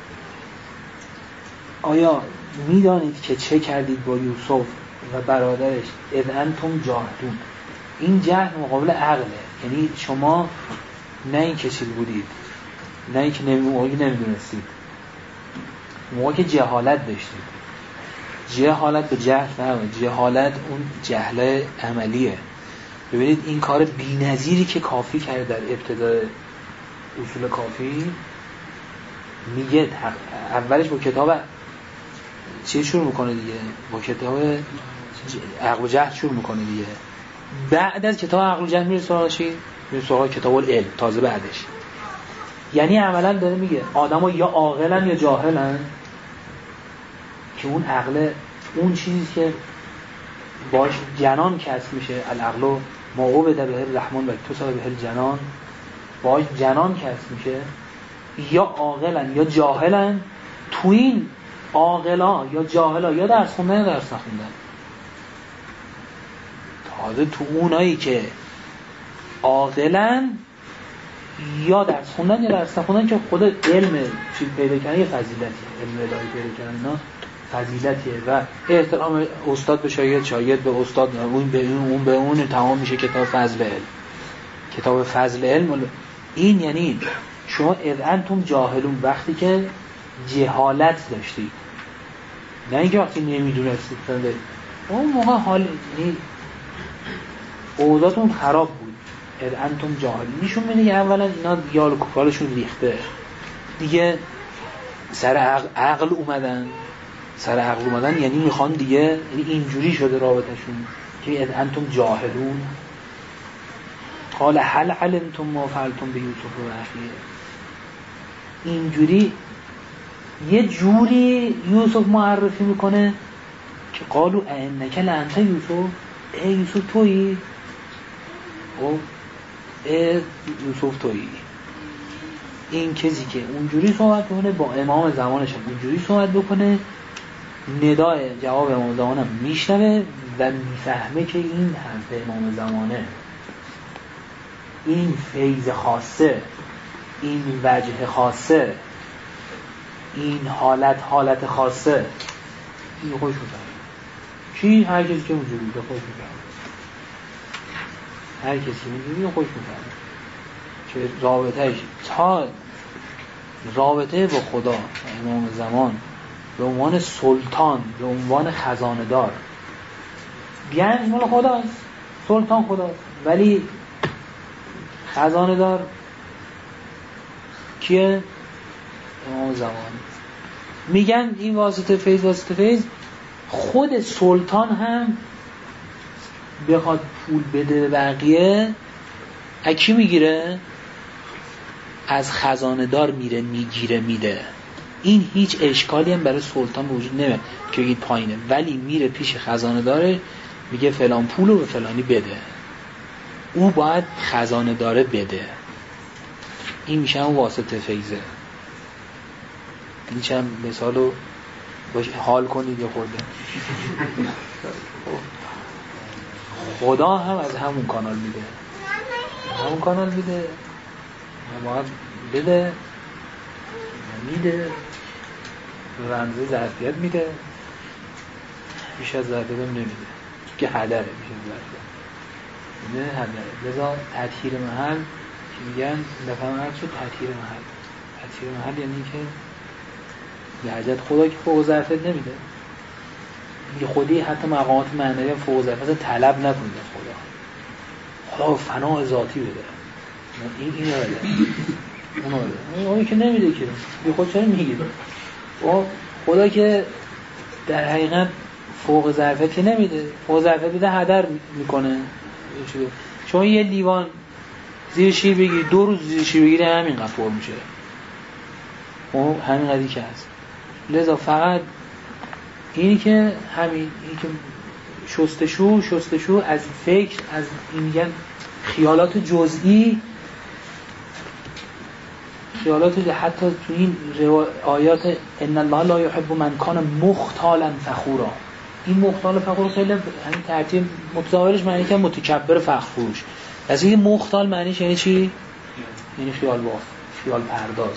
A: آیا میدانید که چه کردید با یوسف و برادرش اذ انتم جاهلون. این جهل مقابل عقله، یعنی شما نه این کشید بودید، نه اینکه نمیدونستید، موقع که جهالت داشتید. جهالت به جهل نه، جهالت اون جهل عملیه. ببینید این کار بی‌نظیری که کافی کرده در ابتدای اصول کافی، میگه اولش با کتاب چی شروع میکنه دیگه، با کتاب عقل و جهل شروع میکنه دیگه. بعد از کتاب عقل و جهل میره سراغ چی؟ میره سراغ کتاب العلم تازه بعدش. یعنی عملا داره میگه آدم‌ها یا عاقلن یا جاهلن، که اون عقل اون چیزی که باش جنان کسب میشه، العقل ما عبد به الرحمن و اتصل به الجنان، باش جنان کسب میشه. یا عاقلن یا جاهلن. تو این عاقلا یا جاهلا یا درس خوندن یا درس نخوندن. تازه تو اونایی که عاقلن یا درس خوندن یا درس نخوندن که خود علم چیز پیدا کردن یه فضیلتیه، علم الهی پیدا کردن اینا فضیلتیه و احترام استاد به شاگرد، شاگرد به استاد، اون به اون تمام میشه کتاب فضل علم. کتاب فضل علم این یعنی شما اذ انتم جاهلون، وقتی که جهالت داشتید، نه اینکه وقتی نمیدونستید. اون موقع حال اوضاعتون خراب بود. اذ انتم جاهلون نشون میده اولا اینا یال کوفالشون ریخته دیگه، سر عقل اومدن. سر عقل اومدن یعنی میخوان دیگه، یعنی اینجوری شده رابطشون که اذ انتم جاهلون. قال هل علمتم ما فعلتم بیوسف و اخیه. اینجوری یه جوری یوسف معرفی میکنه که قالو انک لانت یوسف. ای یوسف تویی؟ او ای یوسف تویی. این کسی که اونجوری صحبت بکنه با امام زمانش اونجوری صحبت بکنه، ندای جواب امام زمانم میشنوه و میفهمه که این حرف امام زمانه، این فیض خاصه، این وجه خاصه، این حالت خاصه، این خوش می‌کنه. چی؟ هر کسی که اونجوری بوده خوش می‌کنه. هر کسی اونجوری خوش می‌کنه که رابطه‌اش تا رابطه با خدا امام زمان به عنوان سلطان، به عنوان خزانه دار، گنج مال خداست، سلطان خداست، ولی خزانه دار کیه؟ امام زمان. میگن این واسطه فیض خود سلطان هم بخواد پول بده به بقیه از کی میگیره؟ از خزانه دار میگیره میده. این هیچ اشکالی هم برای سلطان به وجود نمیاد که این پایینه، ولی میره پیش خزانه داره میگه فلان پولو به فلانی بده، او باید خزانه داره بده. این میشه هم واسطه فیضه. این چند مثالو حال کنید یا خورده. خدا هم از همون کانال میده، باید بده، میده، رمزه ظرفیت میده، بیش از ظرفیت هم نمیده که حدره، بیش از ظرفیت نه حدره. لذا تطهیر محل که میگن دفعه مرد شد تطهیر محل. تطهیر محل یعنی که درجت خدا که فوق ظرفیت نمیده، یه خودی حتی مقامات معنوی هم فوق ظرفیت طلب نکنید از خدا فنا ذاتی بده، این بده اونی که نمیده که بی خود چرا میگید خدا که در حقیقت فوق ظرفیت که نمیده، فوق ظرفیت بده هدر میکنه. چون یه لیوان زیر شیر بگیری 2 روز زیر شیر بگیری همینقدر پر میشه، همین قدری که هست. لذا فقط اینی که شستشو از فکر، از این میگن خیالات جزئی، خیالات حتی تو این آیات ان الله لا يحب من کان مختالا فخورا، این مختال فخور خیلی همین ترتیب متظاهرش معنی که متکبر فخر فروش. از این مختال معنیش یعنی چی؟ یعنی خیال باف، خیال پرداز.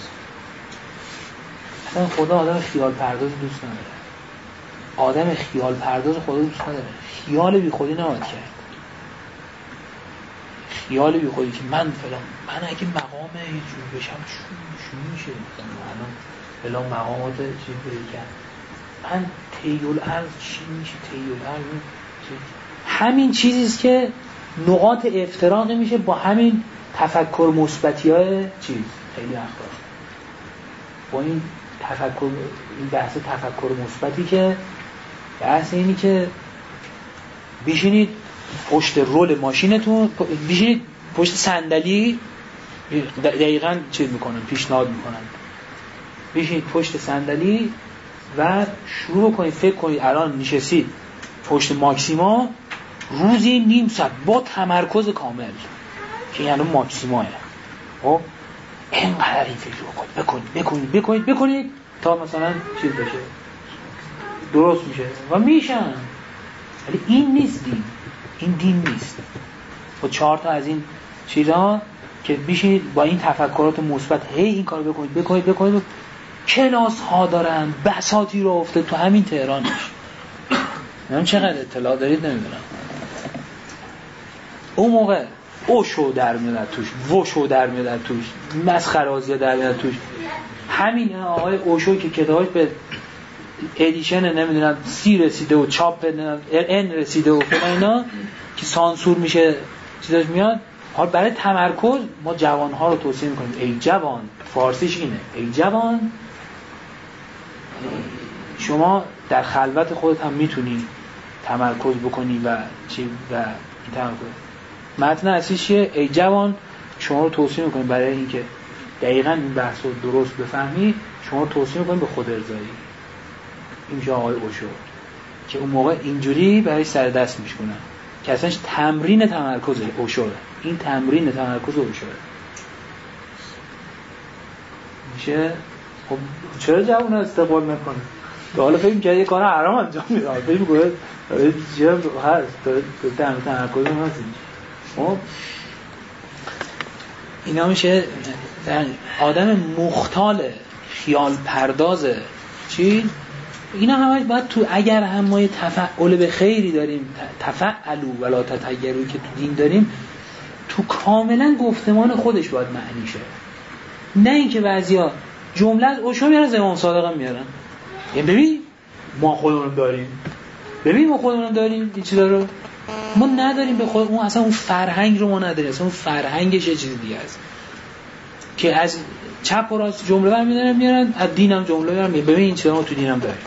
A: اصلا خدا آدم خیال پرداز دوست نداره. آدم خیال پرداز خدا دوست نداره. خیال بی خودی نباید کرد. خیال بی خودی که من اگه مقام یه جور بشم چون میشه الان فلان مقامات چیز بری کرد، من تیول ارز چی میشه؟ تیول ارز همین چیزیست که نقاط افتراق میشه با همین تفکر مثبتی های چیز خیلی اخبار با این تفکر، این بحث تفکر مثبتی که بحث اینی که بشینید پشت رول ماشینتون، بشینید پشت صندلی، دقیقاً چیز میکنن، پیشنهاد میکنن بشینید پشت صندلی و شروع کنید فکر کنید الان نشستید پشت ماکسیما روزی نیم ساعت با تمرکز کامل که یعنی ماکسیماه، خب اینقدر این فکر رو بکنید تا مثلا چیز بشه درست میشه و میشن. ولی این نیست دین، این دین نیست. با 4 تا از این چیزا که بشینید با این تفکرات مثبت هی این کارو بکنید کلاس ها دارن، بساطی رو افتاد تو همین تهرانش. نمیدونم چقدر اطلاع دارید، نمیدونم. اون موقع اوشو در میاد توش، وشو در میاد توش، مسخره‌بازی در میاد توش. همین آقای اوشو که کتابش به ادیشن نمیدونم سی رسیده و چاپ ان رسیده و فلان اینا که سانسور میشه چیزاش میاد. حالا برای تمرکز ما جوان‌ها رو توصیه میکنیم ای جوان، فارسیش اینه ای جوان، شما در خلوت خودت هم میتونی تمرکز بکنی و چی و این تمرکز. متن اصلیش چیه؟ ای جوان، شما رو توصیه میکنیم برای اینکه دقیقاً این بحث رو درست بفهمی، شما رو توصیه میکنیم به خود ارضایی. این میشه آقای اوشو که اون موقع اینجوری برای سر دست میشکنن که اصلاش تمرین تمرکز اوشوه. این تمرین تمرکز اوشوه میشه. خب چرا جوان ها استقبال میکنه؟ حالا فکر میکنه یه کار حرام انجام میده، فکر میکنه چه هست تمرکز هم هست. خب اینا میشه آدم مختال خیال پرداز چی؟ اینا همش باید تو، اگر هم ما یه تفعل به خیری داریم، تفعلوا ولا تطیروا که تو دین داریم، تو کاملا گفتمان خودش باید معنی شه. نه اینکه بعضیا جمله از اوشو میارن، از امام صادق هم میارن. یعنی ببین ما خودمون داریم این چیزا رو ما نداریم به خود، اون اصلا اون فرهنگ رو ما نداریم، اصلا اون فرهنگش یه چیز دیگه است که از چپ و راست جمله برمی‌دارن میارن، از دینم جمله میارن. ببین این چیزا ما تو دینم داریم.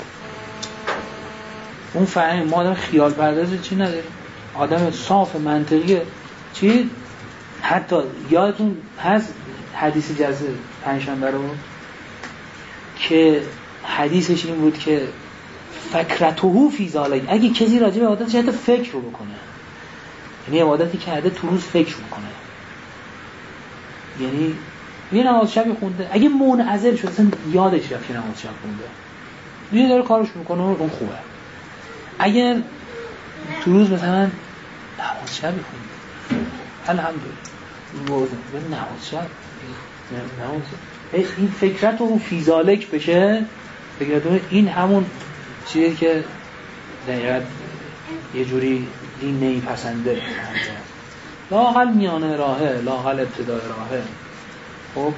A: اون فرهنگ، ما آدم خیال پرداز چی نداریم، آدم صاف منطقیه چی. حتی یادتون هست حدیث جزء پنجشنبه رو که حدیثش این بود که فکرته فی ذالک، اگه کسی راجع به عبادت چه فکر رو بکنه، یعنی عبادتی کرده تو روز فکر میکنه، یعنی یه نماز شبی خونده، اگه منعزل شد اصلا یادش رفت که نماز شب خونده، دیگه داره کارش میکنه، اون خوبه. اگر تو روز مثلا نماز شبی خونده الحمدلله، نماز شب این فکرت رو فیزالک بشه، فکرتون این همون چیزی که دقیقاً یه جوری دین نمیپسنده، لااقل میانه راهه، لااقل ابتدای راهه. خب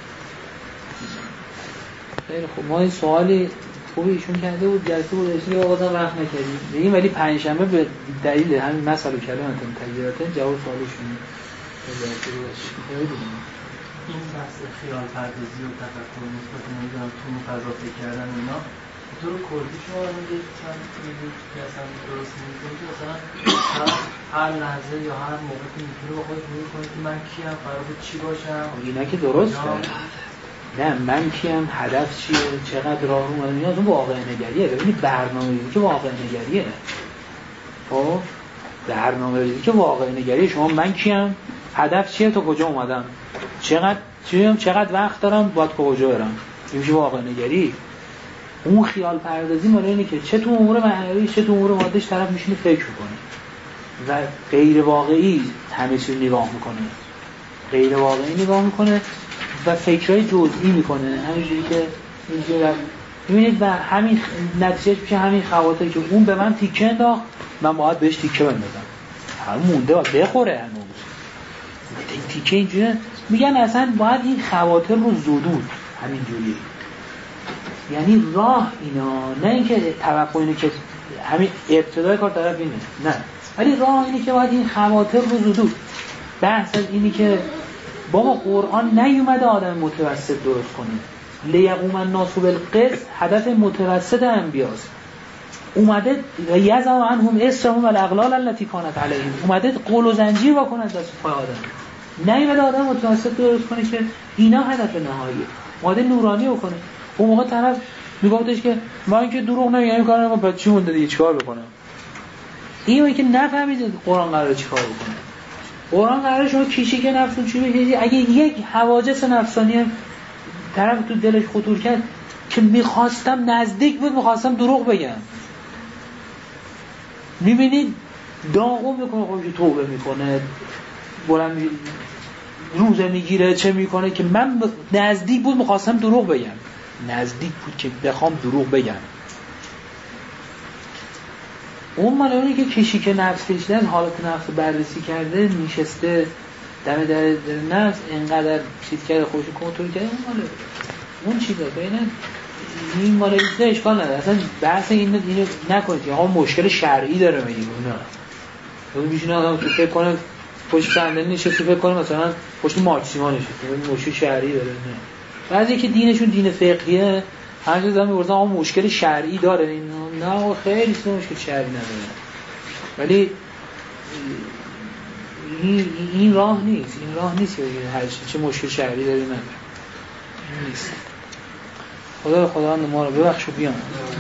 A: خیلی خوب، ما این سوالی خوبی ایشون کرده بود، جلسه بود اشتری آقازم وقت نکردیم بگیم، ولی پنجشنبه به دلیل همین مسئله کلمتون تغییراته جواب سوالشون جلسه بود
E: این بحث خیال پردازی و تفکر مثبت نمیدونم تو فضا فکر کردن اینا طور کردی شما میگید چند میگید که اصلا درست میگید که مثلا هر لحظه یا هر موقع که میتونه با خودت میکنید که من کیم، قراره چی باشم.
A: اینا که درسته، نه من کیم، هدف چیه، چقدر راه رو اومدم، اینا اون واقع نگریه. ببینید برنامه‌ریزی که واقع نگریه، خب برنامه‌ریزی که واقع نگریه، شما من کیم، هدف چیه، تا کجا اومدم، چقدر وقت دارم، باید کجا برم، این میشه واقع نگری. اون خیال پردازی مال اینه که چه تو امور معنوی چه تو امور مادیش طرف میشینه فکر کنه و غیر واقعی همه چیز نگاه میکنه، غیر واقعی نگاه میکنه و فکرای جزئی میکنه، همینجوری که اینجوری. ببینید و همین نتیجهش میشه همین خواطری که اون به من تیکه انداخت، من باید بهش تیکه بندازم، همون مونده باید بخوره هنوز تیکه. اینجوری میگن اصلا باید این خواطر رو زدود همینجوری، یعنی راه اینا، نه اینکه توقع اینه که همین ابتدای کار طرف اینه، نه، ولی راه اینه که باید این خواطر رو زدود. بحث از اینی که بابا قرآن نیومده آدم متوسط درست کنه، لیقوم الناس بالقسط هدف متوسط انبیاست، اومده یزع عنهم اصرهم والاغلال التي كانت علیهم، اومده قول و زنجیر واکنه از دست پای آدم، نیومده آدم متوسط درست کنه که اینا هدف نهاییه، اومده نورانی بکنه. اون موقع طرف میگفتش که من که دروغ نمیگم، این کارو نمیکنم، چی مونده دیگه چیکار بکنم؟ اینو که نفهمید قرآن قراره چیکار بکنه. قرآن قراره شما کیشی که نفسون چی بگید، اگه یک حواجس نفسانی طرف تو دلش خطور کرد که میخواستم نزدیک بود، میخواستم دروغ بگم، میبینید داغون میکنه، خودش توبه میکنه، بلند روزه میگیره، چه میکنه که من نزدیک بود میخواستم دروغ بگم، نزدیک بود که بخوام دروغ بگم. اون مال اونی که کشی که نفس کشیدن، حالت نفس بررسی کرده، نشسته دم در نفس اینقدر چیز کرده، خودش کنترل کرده، اون مال اون چیزا بینه این مال ایسته اشکال نداره. اصلا بحث اینو نکنید که آقا مشکل شرعی داره میگه، نه اون میشینه آدم که فکر کنه پشت صندلی نشسته، فکر کنه مثلا پشت مارکسیما نشسته، مشکل شرعی داره. نه، بعضی که دینشون دین فقهیه، هر چیز دارم می‌پرسن آقا مشکل شرعی داره این؟ نه خیلی مشکل شرعی نداره، ولی این راه نیست، این راه نیست که هر چه مشکل شرعی داره نداره، نیست. خداوند ما رو ببخش و بیان،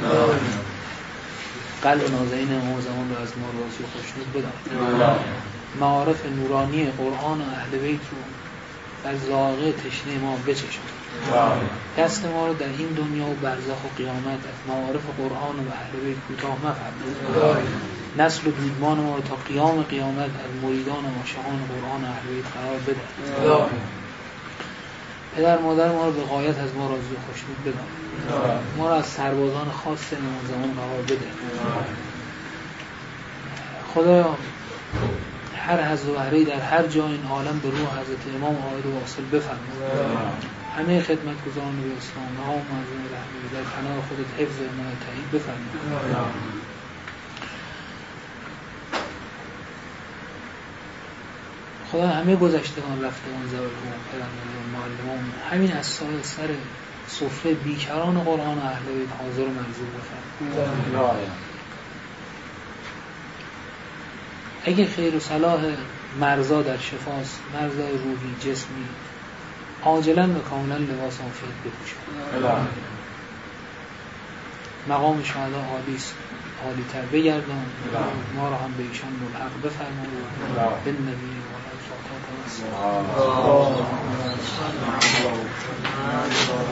A: قلب نازنین امام زمان رو از ما راضی و خوشنود بدار، معارف نورانی قرآن و اهل بیت رو در ذائقه تشنه ما بچشون، دست ما رو در این دنیا و برزخ و قیامت از معارف قرآن و اهل بیت کوتاه مفرمای، نسل و دیدمان ما رو تا قیام قیامت از مریدان و عاشقان قرآن و اهل بیت قرار بده، پدر مادر ما رو به غایت از ما راضی و خوشنود بدار، ما رو از سربازان خاص امام زمان قرار بده. خدا هر حظ و بهره‌ای در هر جای این عالم به روح حضرت امام عاید و واصل بفرما، همه خدمتگزاران به اسلام ها و منظوم رحمی در پناه خودت حفظ و عنایت تایید بفرما. خدا همه گذشتگان رفتگان زوالهون پدران معلمان همین از سر سفره بیکران قرآن و اهل بیت حاضر و منظور بفرما. اگه خیر و صلاح مرزا در شفاست، مرزای روحی جسمی، عاجلاً و کاملاً لباس عافیت بپوشن، مقام شهدا عالیست، عالی تر بگردان، ما را هم به ایشان ملحق بفرما. به نبی و علیه